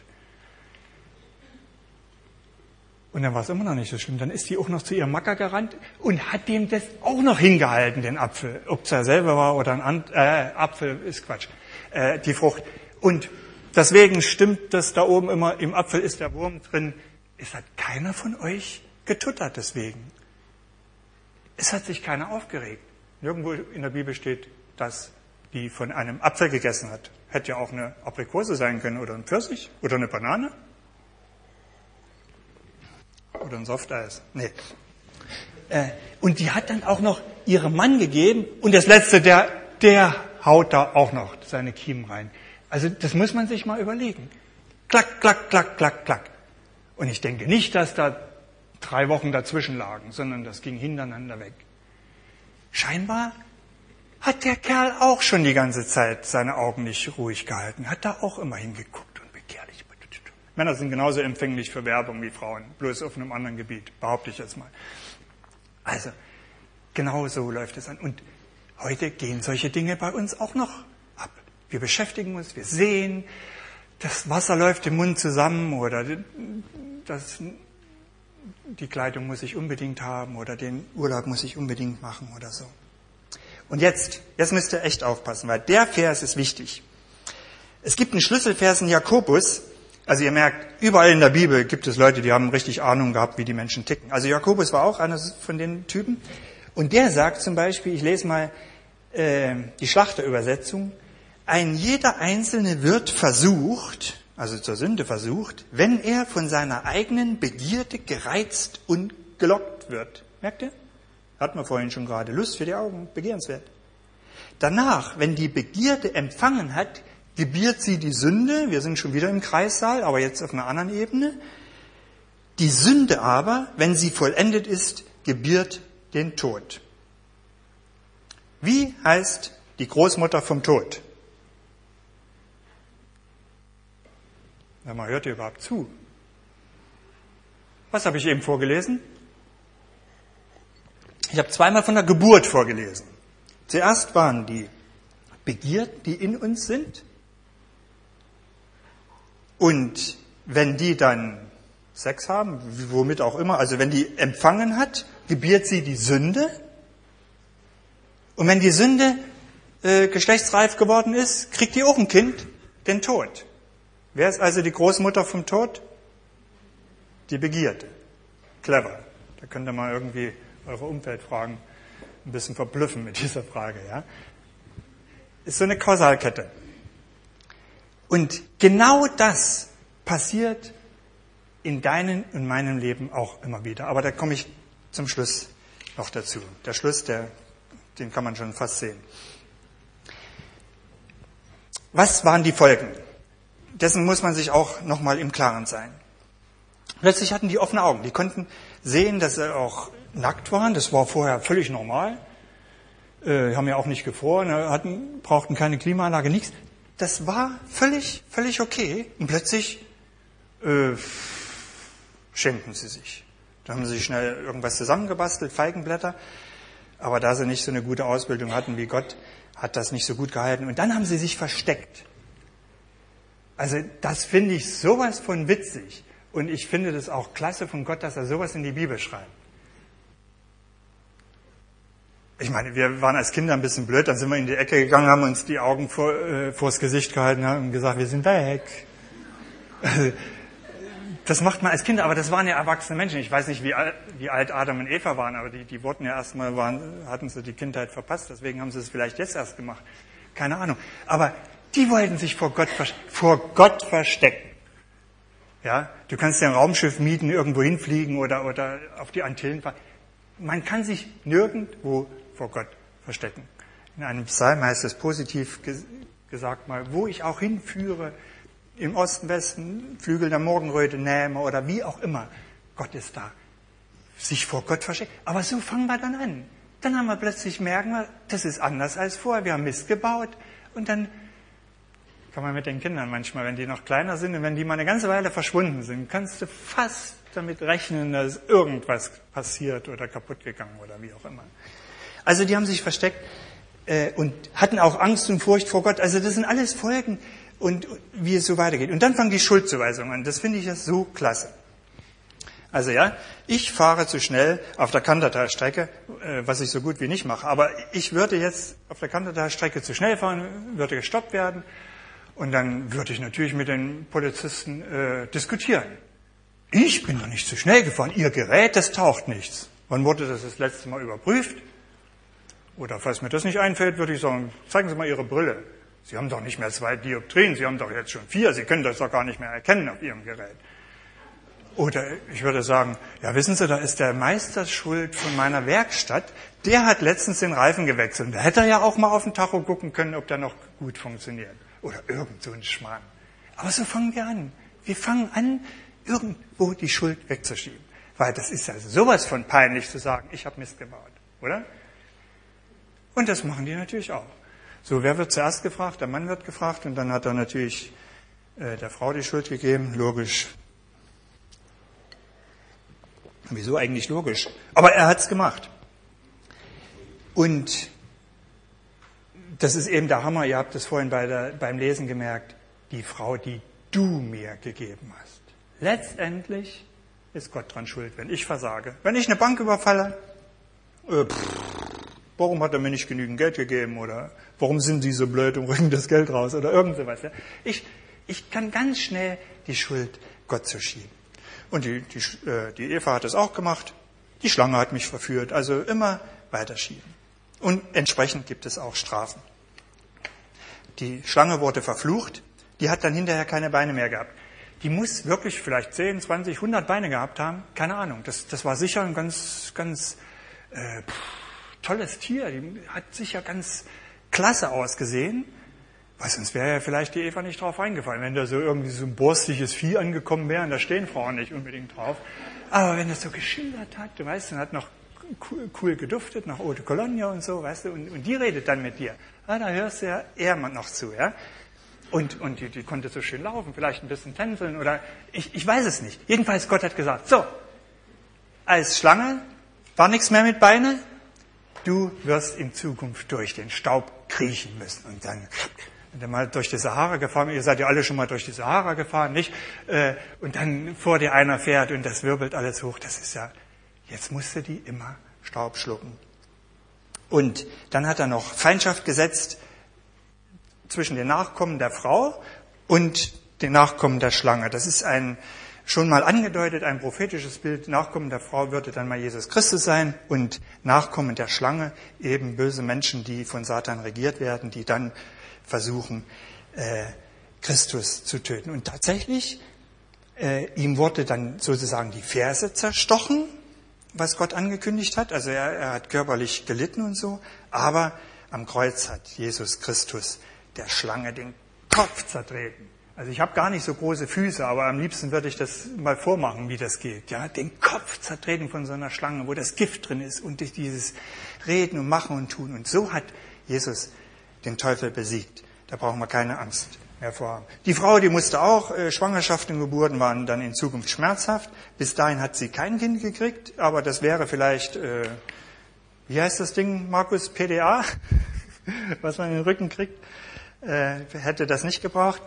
Speaker 1: Und dann war es immer noch nicht so schlimm. Dann ist die auch noch zu ihrem Macker gerannt und hat dem das auch noch hingehalten, den Apfel. Ob es ja selber war oder ein Apfel, ist Quatsch. Die Frucht. Und deswegen stimmt das da oben immer, im Apfel ist der Wurm drin. Es hat keiner von euch getuttert deswegen. Es hat sich keiner aufgeregt. Nirgendwo in der Bibel steht, dass die von einem Apfel gegessen hat. Hätte ja auch eine Aprikose sein können oder ein Pfirsich oder eine Banane. Oder ein Softeis. Nee. Und die hat dann auch noch ihrem Mann gegeben. Und das Letzte, der haut da auch noch seine Kiemen rein. Also das muss man sich mal überlegen. Klack, klack, klack, klack, klack. Und ich denke nicht, dass da 3 Wochen dazwischen lagen, sondern das ging hintereinander weg. Scheinbar hat der Kerl auch schon die ganze Zeit seine Augen nicht ruhig gehalten. Hat da auch immer hingeguckt und begehrlich. Männer sind genauso empfänglich für Werbung wie Frauen, bloß auf einem anderen Gebiet, behaupte ich jetzt mal. Also, genau so läuft es an. Und heute gehen solche Dinge bei uns auch noch ab. Wir beschäftigen uns, wir sehen, das Wasser läuft im Mund zusammen oder die Kleidung muss ich unbedingt haben oder den Urlaub muss ich unbedingt machen oder so. Und jetzt müsst ihr echt aufpassen, weil der Vers ist wichtig. Es gibt einen Schlüsselvers in Jakobus. Also ihr merkt, überall in der Bibel gibt es Leute, die haben richtig Ahnung gehabt, wie die Menschen ticken. Also Jakobus war auch einer von den Typen. Und der sagt zum Beispiel, ich lese mal die Schlachterübersetzung, ein jeder Einzelne wird versucht, also zur Sünde versucht, wenn er von seiner eigenen Begierde gereizt und gelockt wird. Merkt ihr? Hatten wir vorhin schon gerade. Lust für die Augen, begehrenswert. Danach, wenn die Begierde empfangen hat, gebiert sie die Sünde, wir sind schon wieder im Kreissaal, aber jetzt auf einer anderen Ebene. Die Sünde aber, wenn sie vollendet ist, gebiert den Tod. Wie heißt die Großmutter vom Tod? Na, man hört ihr überhaupt zu. Was habe ich eben vorgelesen? Ich habe zweimal von der Geburt vorgelesen. Zuerst waren die Begierden, die in uns sind. Und wenn die dann Sex haben, womit auch immer, also wenn die empfangen hat, gebiert sie die Sünde. Und wenn die Sünde geschlechtsreif geworden ist, kriegt die auch ein Kind, den Tod. Wer ist also die Großmutter vom Tod? Die Begierde. Clever. Da könnt ihr mal irgendwie eure Umwelt fragen, ein bisschen verblüffen mit dieser Frage. Ja? Ist so eine Kausalkette. Und genau das passiert in deinem und meinem Leben auch immer wieder. Aber da komme ich zum Schluss noch dazu. Der Schluss, den kann man schon fast sehen. Was waren die Folgen? Dessen muss man sich auch nochmal im Klaren sein. Plötzlich hatten die offene Augen. Die konnten sehen, dass sie auch nackt waren. Das war vorher völlig normal. Haben ja auch nicht gefroren, brauchten keine Klimaanlage, nichts. Das war völlig okay. Und plötzlich schämten sie sich. Da haben sie sich schnell irgendwas zusammengebastelt, Feigenblätter. Aber da sie nicht so eine gute Ausbildung hatten wie Gott, hat das nicht so gut gehalten. Und dann haben sie sich versteckt. Also das finde ich sowas von witzig. Und ich finde das auch klasse von Gott, dass er sowas in die Bibel schreibt. Ich meine, wir waren als Kinder ein bisschen blöd, dann sind wir in die Ecke gegangen, haben uns die Augen vors Gesicht gehalten und gesagt, wir sind weg. Das macht man als Kinder, aber das waren ja erwachsene Menschen. Ich weiß nicht, wie alt Adam und Eva waren, aber die wurden ja erstmal, hatten sie die Kindheit verpasst, deswegen haben sie es vielleicht jetzt erst gemacht. Keine Ahnung. Aber die wollten sich vor Gott verstecken. Ja, du kannst ja ein Raumschiff mieten, irgendwo hinfliegen oder auf die Antillen fahren. Man kann sich nirgendwo vor Gott verstecken. In einem Psalm heißt es positiv gesagt mal, wo ich auch hinführe, im Osten, Westen, Flügel der Morgenröte nähme oder wie auch immer. Gott ist da. sich vor Gott verstecken. Aber so fangen wir dann an. Dann haben wir plötzlich, merken wir, das ist anders als vorher. Wir haben Mist gebaut. Und dann kann man mit den Kindern manchmal, wenn die noch kleiner sind und wenn die mal eine ganze Weile verschwunden sind, kannst du fast damit rechnen, dass irgendwas passiert oder kaputt gegangen oder wie auch immer. Also die haben sich versteckt und hatten auch Angst und Furcht vor Gott. Also das sind alles Folgen und wie es so weitergeht. Und dann fangen die Schuldzuweisungen an. Das finde ich ja so klasse. Also ja, ich fahre zu schnell auf der Kandertalstrecke, was ich so gut wie nicht mache. Aber ich würde jetzt auf der Kandertalstrecke zu schnell fahren, würde gestoppt werden. Und dann würde ich natürlich mit den Polizisten diskutieren. Ich bin doch nicht zu schnell gefahren. Ihr Gerät, das taucht nichts. Wann wurde das letzte Mal überprüft? Oder falls mir das nicht einfällt, würde ich sagen, zeigen Sie mal Ihre Brille. Sie haben doch nicht mehr 2 Dioptrien, Sie haben doch jetzt schon 4. Sie können das doch gar nicht mehr erkennen auf Ihrem Gerät. Oder ich würde sagen, ja wissen Sie, da ist der Meister schuld von meiner Werkstatt. Der hat letztens den Reifen gewechselt. Und da hätte er ja auch mal auf den Tacho gucken können, ob der noch gut funktioniert. Oder irgend so ein Schmarrn. Aber so fangen wir an. Wir fangen an, irgendwo die Schuld wegzuschieben. Weil das ist ja sowas von peinlich zu sagen, ich habe Mist gebaut. Oder? Und das machen die natürlich auch. So, wer wird zuerst gefragt? Der Mann wird gefragt und dann hat er natürlich der Frau die Schuld gegeben. Logisch. Wieso eigentlich logisch? Aber er hat's gemacht. Und das ist eben der Hammer, ihr habt es vorhin beim Lesen gemerkt, die Frau, die du mir gegeben hast. Letztendlich ist Gott dran schuld, wenn ich versage. Wenn ich eine Bank überfalle, warum hat er mir nicht genügend Geld gegeben? Oder warum sind die so blöd und rücken das Geld raus? Oder irgend sowas. Ja? Ich kann ganz schnell die Schuld Gott zuschieben. Und die Eva hat es auch gemacht. Die Schlange hat mich verführt. Also immer weiterschieben. Und entsprechend gibt es auch Strafen. Die Schlange wurde verflucht. Die hat dann hinterher keine Beine mehr gehabt. Die muss wirklich vielleicht 10, 20, 100 Beine gehabt haben. Keine Ahnung. Das war sicher ein ganz tolles Tier. Die hat sicher ganz klasse ausgesehen. Weil sonst wäre ja vielleicht die Eva nicht drauf eingefallen, wenn da so irgendwie so ein borstiges Vieh angekommen wäre. Und da stehen Frauen nicht unbedingt drauf. Aber wenn das so geschildert hat, du weißt, dann hat noch cool geduftet, nach Eau de Cologne und so, weißt du, und die redet dann mit dir. Ah, da hörst du ja eher noch zu, ja. Und die konnte so schön laufen, vielleicht ein bisschen tänzeln oder ich weiß es nicht. Jedenfalls, Gott hat gesagt, so, als Schlange war nichts mehr mit Beinen, du wirst in Zukunft durch den Staub kriechen müssen. Und dann mal durch die Sahara gefahren, ihr seid ja alle schon mal durch die Sahara gefahren, nicht? Und dann vor dir einer fährt und das wirbelt alles hoch, das ist ja, jetzt musste die immer Staub schlucken. Und dann hat er noch Feindschaft gesetzt zwischen den Nachkommen der Frau und den Nachkommen der Schlange. Das ist schon mal angedeutet, ein prophetisches Bild. Nachkommen der Frau würde dann mal Jesus Christus sein und Nachkommen der Schlange eben böse Menschen, die von Satan regiert werden, die dann versuchen, Christus zu töten. Und tatsächlich, ihm wurde dann sozusagen die Ferse zerstochen, was Gott angekündigt hat. Also er hat körperlich gelitten und so, aber am Kreuz hat Jesus Christus der Schlange den Kopf zertreten. Also ich habe gar nicht so große Füße, aber am liebsten würde ich das mal vormachen, wie das geht. Ja, den Kopf zertreten von so einer Schlange, wo das Gift drin ist und durch dieses Reden und Machen und Tun. Und so hat Jesus den Teufel besiegt. Da brauchen wir keine Angst mehr vor haben. Die Frau, die musste auch, Schwangerschaft und Geburten waren dann in Zukunft schmerzhaft. Bis dahin hat sie kein Kind gekriegt, aber das wäre vielleicht, wie heißt das Ding, Markus, PDA, was man in den Rücken kriegt, hätte das nicht gebraucht.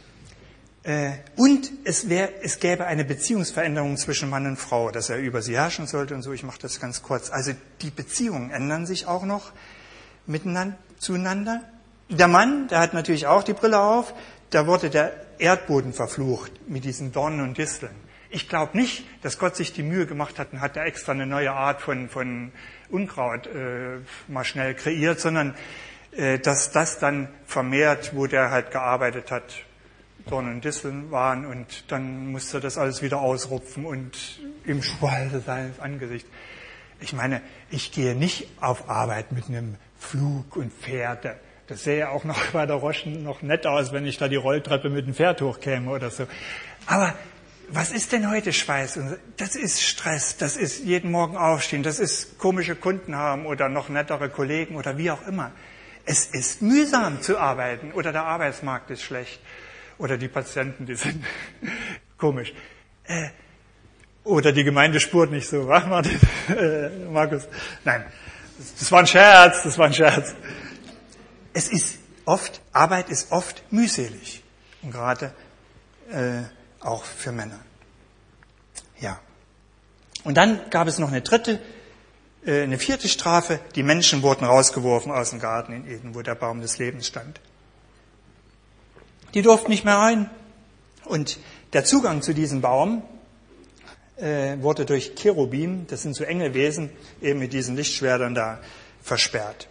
Speaker 1: Und es gäbe eine Beziehungsveränderung zwischen Mann und Frau, dass er über sie herrschen sollte und so. Ich mache das ganz kurz. Also die Beziehungen ändern sich auch noch zueinander. Der Mann, der hat natürlich auch die Brille auf, da wurde der Erdboden verflucht mit diesen Dornen und Disteln. Ich glaube nicht, dass Gott sich die Mühe gemacht hat und hat da extra eine neue Art von Unkraut mal schnell kreiert, sondern dass das dann vermehrt, wo der halt gearbeitet hat, Dornen und Disteln waren und dann musste das alles wieder ausrupfen und im Schwall seines Angesichts. Ich meine, ich gehe nicht auf Arbeit mit einem Flug und Pferde. Das sähe auch noch bei der Roschen noch nett aus, wenn ich da die Rolltreppe mit dem Pferd hochkäme oder so. Aber
Speaker 2: was ist denn heute Schweiß? Das ist Stress, das ist jeden Morgen aufstehen, das ist komische Kunden haben oder noch nettere Kollegen oder wie auch immer. Es ist mühsam zu arbeiten oder der Arbeitsmarkt ist schlecht oder die Patienten, die sind komisch. Oder die Gemeinde spurt nicht so, was Martin? Markus? Nein, das war ein Scherz. Arbeit ist oft mühselig. Und gerade auch für Männer. Ja. Und dann gab es noch eine vierte Strafe. Die Menschen wurden rausgeworfen aus dem Garten in Eden, wo der Baum des Lebens stand. Die durften nicht mehr rein. Und der Zugang zu diesem Baum wurde durch Cherubim, das sind so Engelwesen, eben mit diesen Lichtschwertern da versperrt.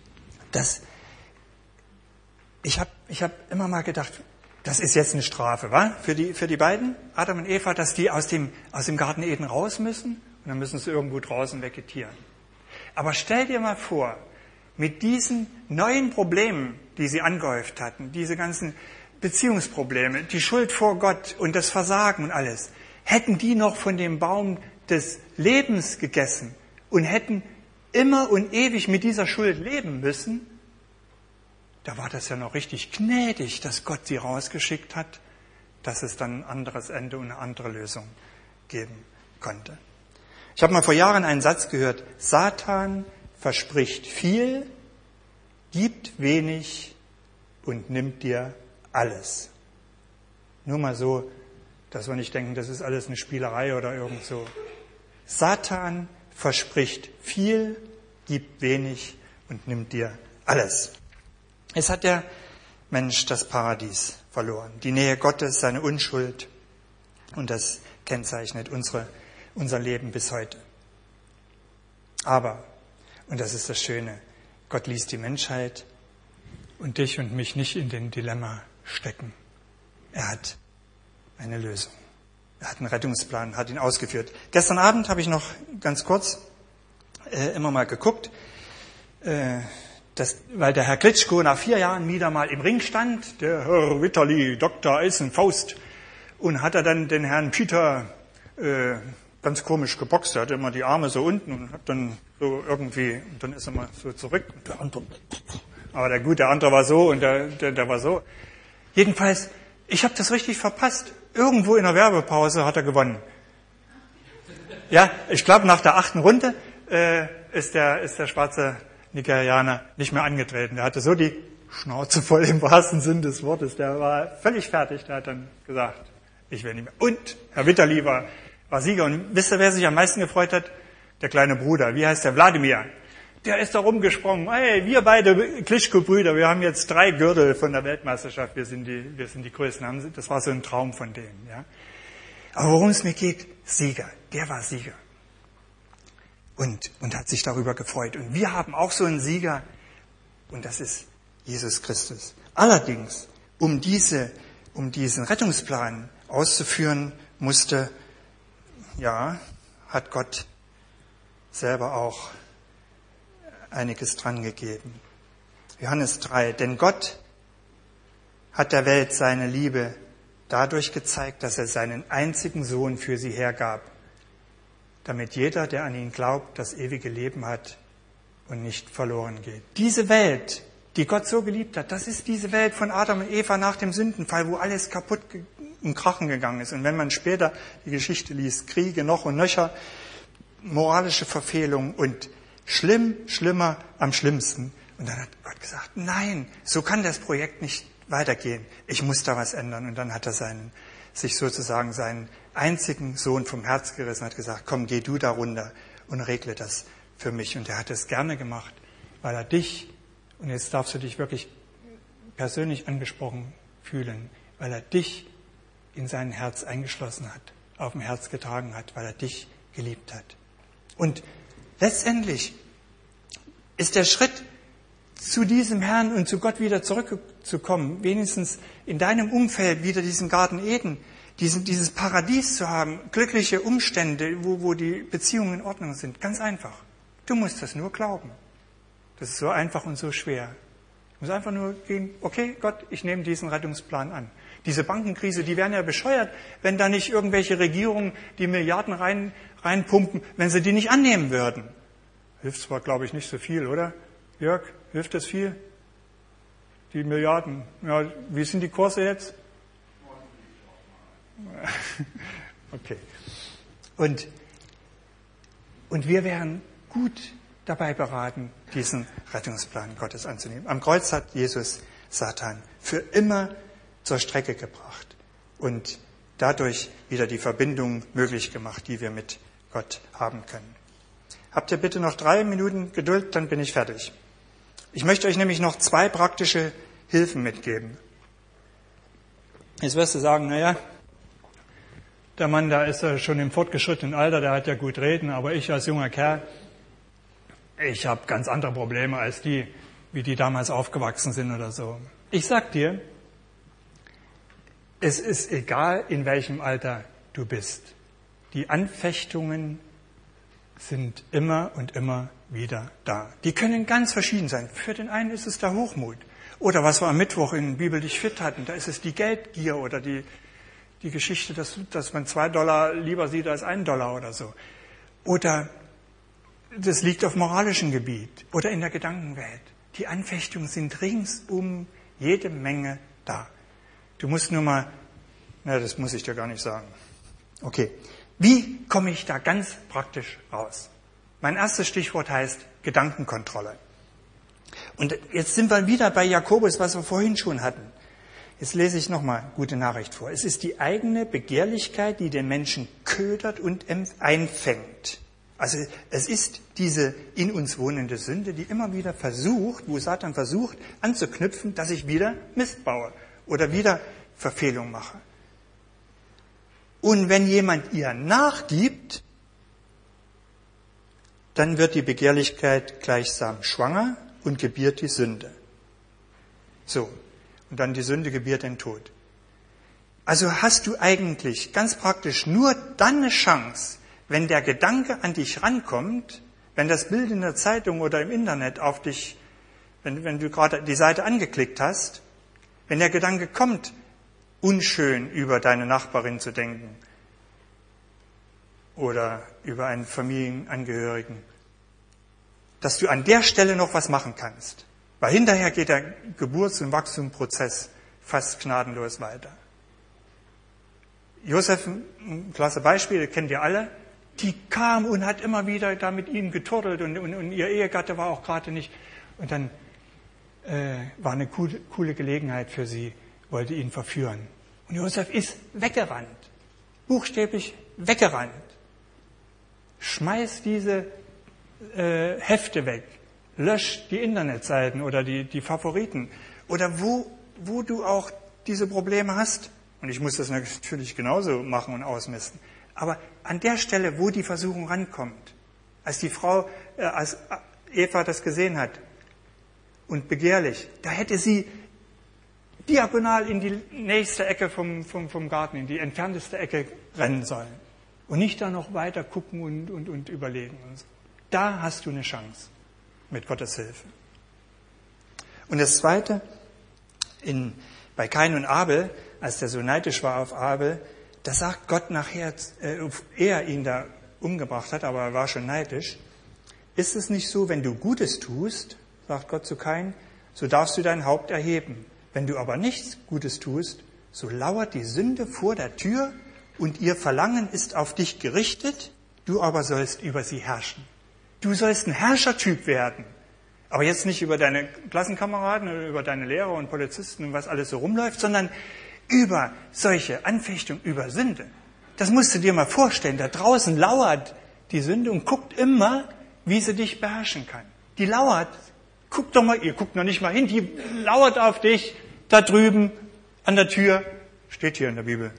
Speaker 2: Ich hab immer mal gedacht, das ist jetzt eine Strafe, wa? Für die beiden, Adam und Eva, dass die aus dem Garten Eden raus müssen und dann müssen sie irgendwo draußen vegetieren. Aber stell dir mal vor, mit diesen neuen Problemen, die sie angehäuft hatten, diese ganzen Beziehungsprobleme, die Schuld vor Gott und das Versagen und alles, hätten die noch von dem Baum des Lebens gegessen und hätten immer und ewig mit dieser Schuld leben müssen, da war das ja noch richtig gnädig, dass Gott sie rausgeschickt hat, dass es dann ein anderes Ende und eine andere Lösung geben konnte. Ich habe mal vor Jahren einen Satz gehört, Satan verspricht viel, gibt wenig und nimmt dir alles. Nur mal so, dass wir nicht denken, das ist alles eine Spielerei oder irgend so. Satan verspricht viel, gibt wenig und nimmt dir alles. Es hat der Mensch das Paradies verloren, die Nähe Gottes, seine Unschuld, und das kennzeichnet unser Leben bis heute. Aber, und das ist das Schöne, Gott ließ die Menschheit und dich und mich nicht in den Dilemma stecken. Er hat eine Lösung. Er hat einen Rettungsplan, hat ihn ausgeführt. Gestern Abend habe ich noch ganz kurz immer mal geguckt, weil der Herr Klitschko nach 4 Jahren wieder mal im Ring stand, der Herr Vitali, Dr. Eisenfaust, und hat er dann den Herrn Peter ganz komisch geboxt. Er hatte immer die Arme so unten und hat dann so irgendwie, und dann ist er mal so zurück. Und der andere, aber der andere war so und der war so. Jedenfalls, ich habe das richtig verpasst. Irgendwo in der Werbepause hat er gewonnen. Ja, ich glaube, nach der 8. Runde ist der schwarze Nigerianer nicht mehr angetreten. Der hatte so die Schnauze voll im wahrsten Sinn des Wortes. Der war völlig fertig. Der hat dann gesagt, ich will nicht mehr. Und Herr Vitali war Sieger. Und wisst ihr, wer sich am meisten gefreut hat? Der kleine Bruder. Wie heißt der? Wladimir. Der ist da rumgesprungen. Hey, wir beide Klitschko-Brüder, wir haben jetzt 3 Gürtel von der Weltmeisterschaft. Wir sind die Größten. Das war so ein Traum von denen. Ja. Aber worum es mir geht, Sieger. Der war Sieger. Und hat sich darüber gefreut. Und wir haben auch so einen Sieger, und das ist Jesus Christus. Allerdings, um diesen Rettungsplan auszuführen, hat Gott selber auch einiges dran gegeben. Johannes 3, denn Gott hat der Welt seine Liebe dadurch gezeigt, dass er seinen einzigen Sohn für sie hergab, damit jeder, der an ihn glaubt, das ewige Leben hat und nicht verloren geht. Diese Welt, die Gott so geliebt hat, das ist diese Welt von Adam und Eva nach dem Sündenfall, wo alles kaputt und krachen gegangen ist. Und wenn man später die Geschichte liest, Kriege noch und nöcher, moralische Verfehlung und schlimmer am schlimmsten. Und dann hat Gott gesagt, nein, so kann das Projekt nicht weitergehen. Ich muss da was ändern. Und dann hat er sich sozusagen seinen einzigen Sohn vom Herz gerissen, hat gesagt, komm, geh du da runter und regle das für mich. Und er hat es gerne gemacht, weil er dich, und jetzt darfst du dich wirklich persönlich angesprochen fühlen, weil er dich in sein Herz eingeschlossen hat, auf dem Herz getragen hat, weil er dich geliebt hat. Und letztendlich ist der Schritt, zu diesem Herrn und zu Gott wieder zurückzukommen, wenigstens in deinem Umfeld wieder diesen Garten Eden, dieses Paradies zu haben, glückliche Umstände, wo die Beziehungen in Ordnung sind. Ganz einfach. Du musst das nur glauben. Das ist so einfach und so schwer. Du musst einfach nur gehen, okay, Gott, ich nehme diesen Rettungsplan an. Diese Bankenkrise, die wären ja bescheuert, wenn da nicht irgendwelche Regierungen die Milliarden reinpumpen, wenn sie die nicht annehmen würden. Hilft zwar, glaube ich, nicht so viel, oder? Jörg, hilft das viel? Die Milliarden. Ja, wie sind die Kurse jetzt? Okay. Und wir wären gut dabei beraten, diesen Rettungsplan Gottes anzunehmen. Am Kreuz hat Jesus Satan für immer zur Strecke gebracht und dadurch wieder die Verbindung möglich gemacht, die wir mit Gott haben können. Habt ihr bitte noch 3 Minuten Geduld, dann bin ich fertig. Ich möchte euch nämlich noch 2 praktische Hilfen mitgeben. Jetzt wirst du sagen, naja, der Mann, da ist ja schon im fortgeschrittenen Alter, der hat ja gut reden, aber ich als junger Kerl, ich habe ganz andere Probleme als die, wie die damals aufgewachsen sind oder so. Ich sag dir, es ist egal, in welchem Alter du bist. Die Anfechtungen sind immer und immer wieder da. Die können ganz verschieden sein. Für den einen ist es der Hochmut. Oder was wir am Mittwoch in Bibel dich fit hatten, da ist es die Geldgier oder die Geschichte, dass man $2 lieber sieht als $1 oder so. Oder das liegt auf moralischem Gebiet oder in der Gedankenwelt. Die Anfechtungen sind ringsum jede Menge da. Du musst nur mal, das muss ich dir gar nicht sagen. Okay, wie komme ich da ganz praktisch raus? Mein erstes Stichwort heißt Gedankenkontrolle. Und jetzt sind wir wieder bei Jakobus, was wir vorhin schon hatten. Jetzt lese ich nochmal gute Nachricht vor. Es ist die eigene Begehrlichkeit, die den Menschen ködert und einfängt. Also es ist diese in uns wohnende Sünde, die immer wieder versucht, wo Satan versucht anzuknüpfen, dass ich wieder Mist baue oder wieder Verfehlung mache. Und wenn jemand ihr nachgibt, dann wird die Begehrlichkeit gleichsam schwanger und gebiert die Sünde. So, und dann die Sünde gebiert den Tod. Also hast du eigentlich ganz praktisch nur dann eine Chance, wenn der Gedanke an dich rankommt, wenn das Bild in der Zeitung oder im Internet auf dich, wenn du gerade die Seite angeklickt hast, wenn der Gedanke kommt, unschön über deine Nachbarin zu denken oder über einen Familienangehörigen, dass du an der Stelle noch was machen kannst. Weil hinterher geht der Geburts- und Wachstumsprozess fast gnadenlos weiter. Josef, ein klasse Beispiel, kennt ihr alle, die kam und hat immer wieder da mit ihnen geturtelt und ihr Ehegatte war auch gerade nicht. Und dann war eine coole Gelegenheit für sie, wollte ihn verführen. Und Josef ist weggerannt, buchstäblich weggerannt. Schmeiß diese Hefte weg, lösch die Internetseiten oder die Favoriten oder wo du auch diese Probleme hast. Und ich muss das natürlich genauso machen und ausmisten. Aber an der Stelle, wo die Versuchung rankommt, als als Eva das gesehen hat und begehrlich, da hätte sie diagonal in die nächste Ecke vom Garten, in die entfernteste Ecke rennen sollen. Und nicht da noch weiter gucken und überlegen. Und so. Da hast du eine Chance mit Gottes Hilfe. Und das Zweite, bei Kain und Abel, als der so neidisch war auf Abel, da sagt Gott nachher, er ihn da umgebracht hat, aber er war schon neidisch. Ist es nicht so, wenn du Gutes tust, sagt Gott zu Kain, so darfst du dein Haupt erheben. Wenn du aber nichts Gutes tust, so lauert die Sünde vor der Tür und ihr Verlangen ist auf dich gerichtet, du aber sollst über sie herrschen. Du sollst ein Herrschertyp werden. Aber jetzt nicht über deine Klassenkameraden oder über deine Lehrer und Polizisten und was alles so rumläuft, sondern über solche Anfechtungen, über Sünde. Das musst du dir mal vorstellen. Da draußen lauert die Sünde und guckt immer, wie sie dich beherrschen kann. Die lauert. Guckt doch mal, ihr guckt noch nicht mal hin, die lauert auf dich, da drüben an der Tür, steht hier in der Bibel.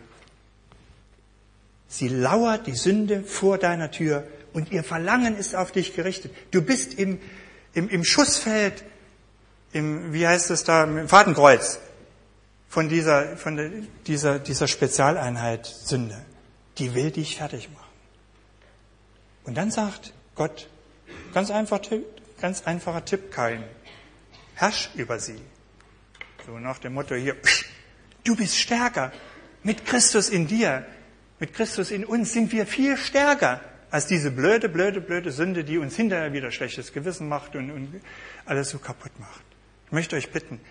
Speaker 2: Sie lauert die Sünde vor deiner Tür und ihr Verlangen ist auf dich gerichtet. Du bist im Schussfeld, wie heißt es da, im Fadenkreuz von dieser Spezialeinheit Sünde. Die will dich fertig machen. Und dann sagt Gott, ganz einfacher Tipp, Kain, herrsch über sie. So nach dem Motto hier, Du bist stärker. Mit Christus in dir, mit Christus in uns sind wir viel stärker als diese blöde Sünde, die uns hinterher wieder schlechtes Gewissen macht und alles so kaputt macht. Ich möchte euch bitten,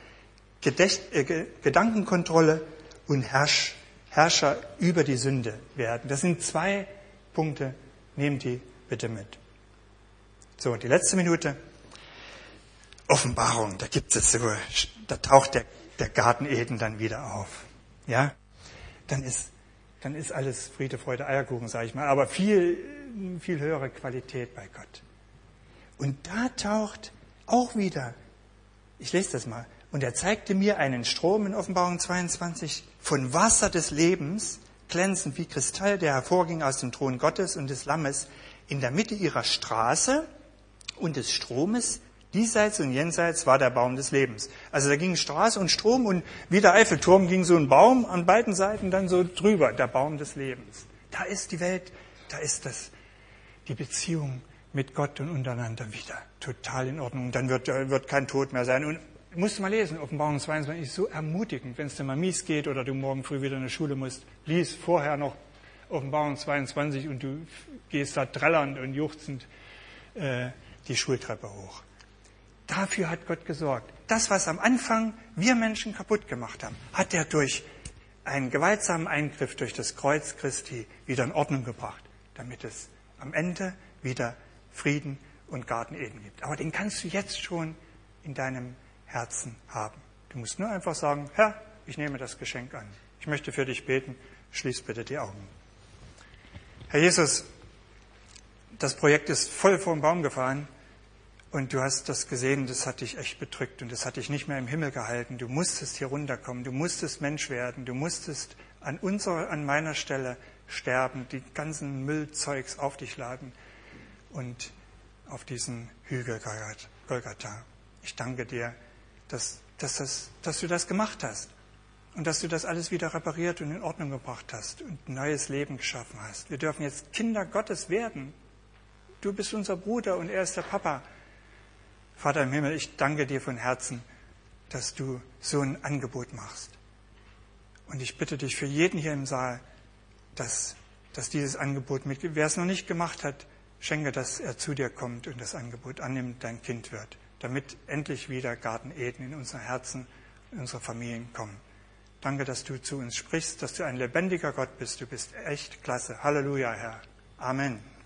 Speaker 2: Gedankenkontrolle und Herrscher über die Sünde werden. Das sind 2 Punkte, nehmt die bitte mit. So, die letzte Minute. Offenbarung, da gibt es so, da taucht der Garten Eden dann wieder auf. Ja, dann ist alles Friede, Freude, Eierkuchen, sage ich mal, aber viel höhere Qualität bei Gott. Und da taucht auch wieder, ich lese das mal, und er zeigte mir einen Strom in Offenbarung 22 von Wasser des Lebens, glänzend wie Kristall, der hervorging aus dem Thron Gottes und des Lammes, in der Mitte ihrer Straße und des Stromes, diesseits und jenseits war der Baum des Lebens. Also da ging Straße und Strom und wie der Eiffelturm ging so ein Baum an beiden Seiten dann so drüber, der Baum des Lebens. Da ist die Welt, da ist die Beziehung mit Gott und untereinander wieder total in Ordnung. Dann wird kein Tod mehr sein. Und musst du mal lesen, Offenbarung 22 ist so ermutigend, wenn es dir mal mies geht oder du morgen früh wieder in die Schule musst. Lies vorher noch Offenbarung 22 und du gehst da trällernd und juchzend die Schultreppe hoch. Dafür hat Gott gesorgt. Das, was am Anfang wir Menschen kaputt gemacht haben, hat er durch einen gewaltsamen Eingriff durch das Kreuz Christi wieder in Ordnung gebracht, damit es am Ende wieder Frieden und Garten Eden gibt. Aber den kannst du jetzt schon in deinem Herzen haben. Du musst nur einfach sagen, Herr, ich nehme das Geschenk an. Ich möchte für dich beten. Schließ bitte die Augen. Herr Jesus, das Projekt ist voll vor den Baum gefahren. Und du hast das gesehen, das hat dich echt bedrückt und das hat dich nicht mehr im Himmel gehalten. Du musstest hier runterkommen, du musstest Mensch werden, du musstest an meiner Stelle sterben, die ganzen Müllzeugs auf dich laden und auf diesen Hügel Golgatha. Ich danke dir, dass du das gemacht hast und dass du das alles wieder repariert und in Ordnung gebracht hast und ein neues Leben geschaffen hast. Wir dürfen jetzt Kinder Gottes werden. Du bist unser Bruder und er ist der Papa. Vater im Himmel, ich danke dir von Herzen, dass du so ein Angebot machst. Und ich bitte dich für jeden hier im Saal, dass dieses Angebot mitgeht. Wer es noch nicht gemacht hat, schenke, dass er zu dir kommt und das Angebot annimmt, dein Kind wird, damit endlich wieder Garten Eden in unser Herzen, in unsere Familien kommen. Danke, dass du zu uns sprichst, dass du ein lebendiger Gott bist. Du bist echt klasse. Halleluja, Herr. Amen.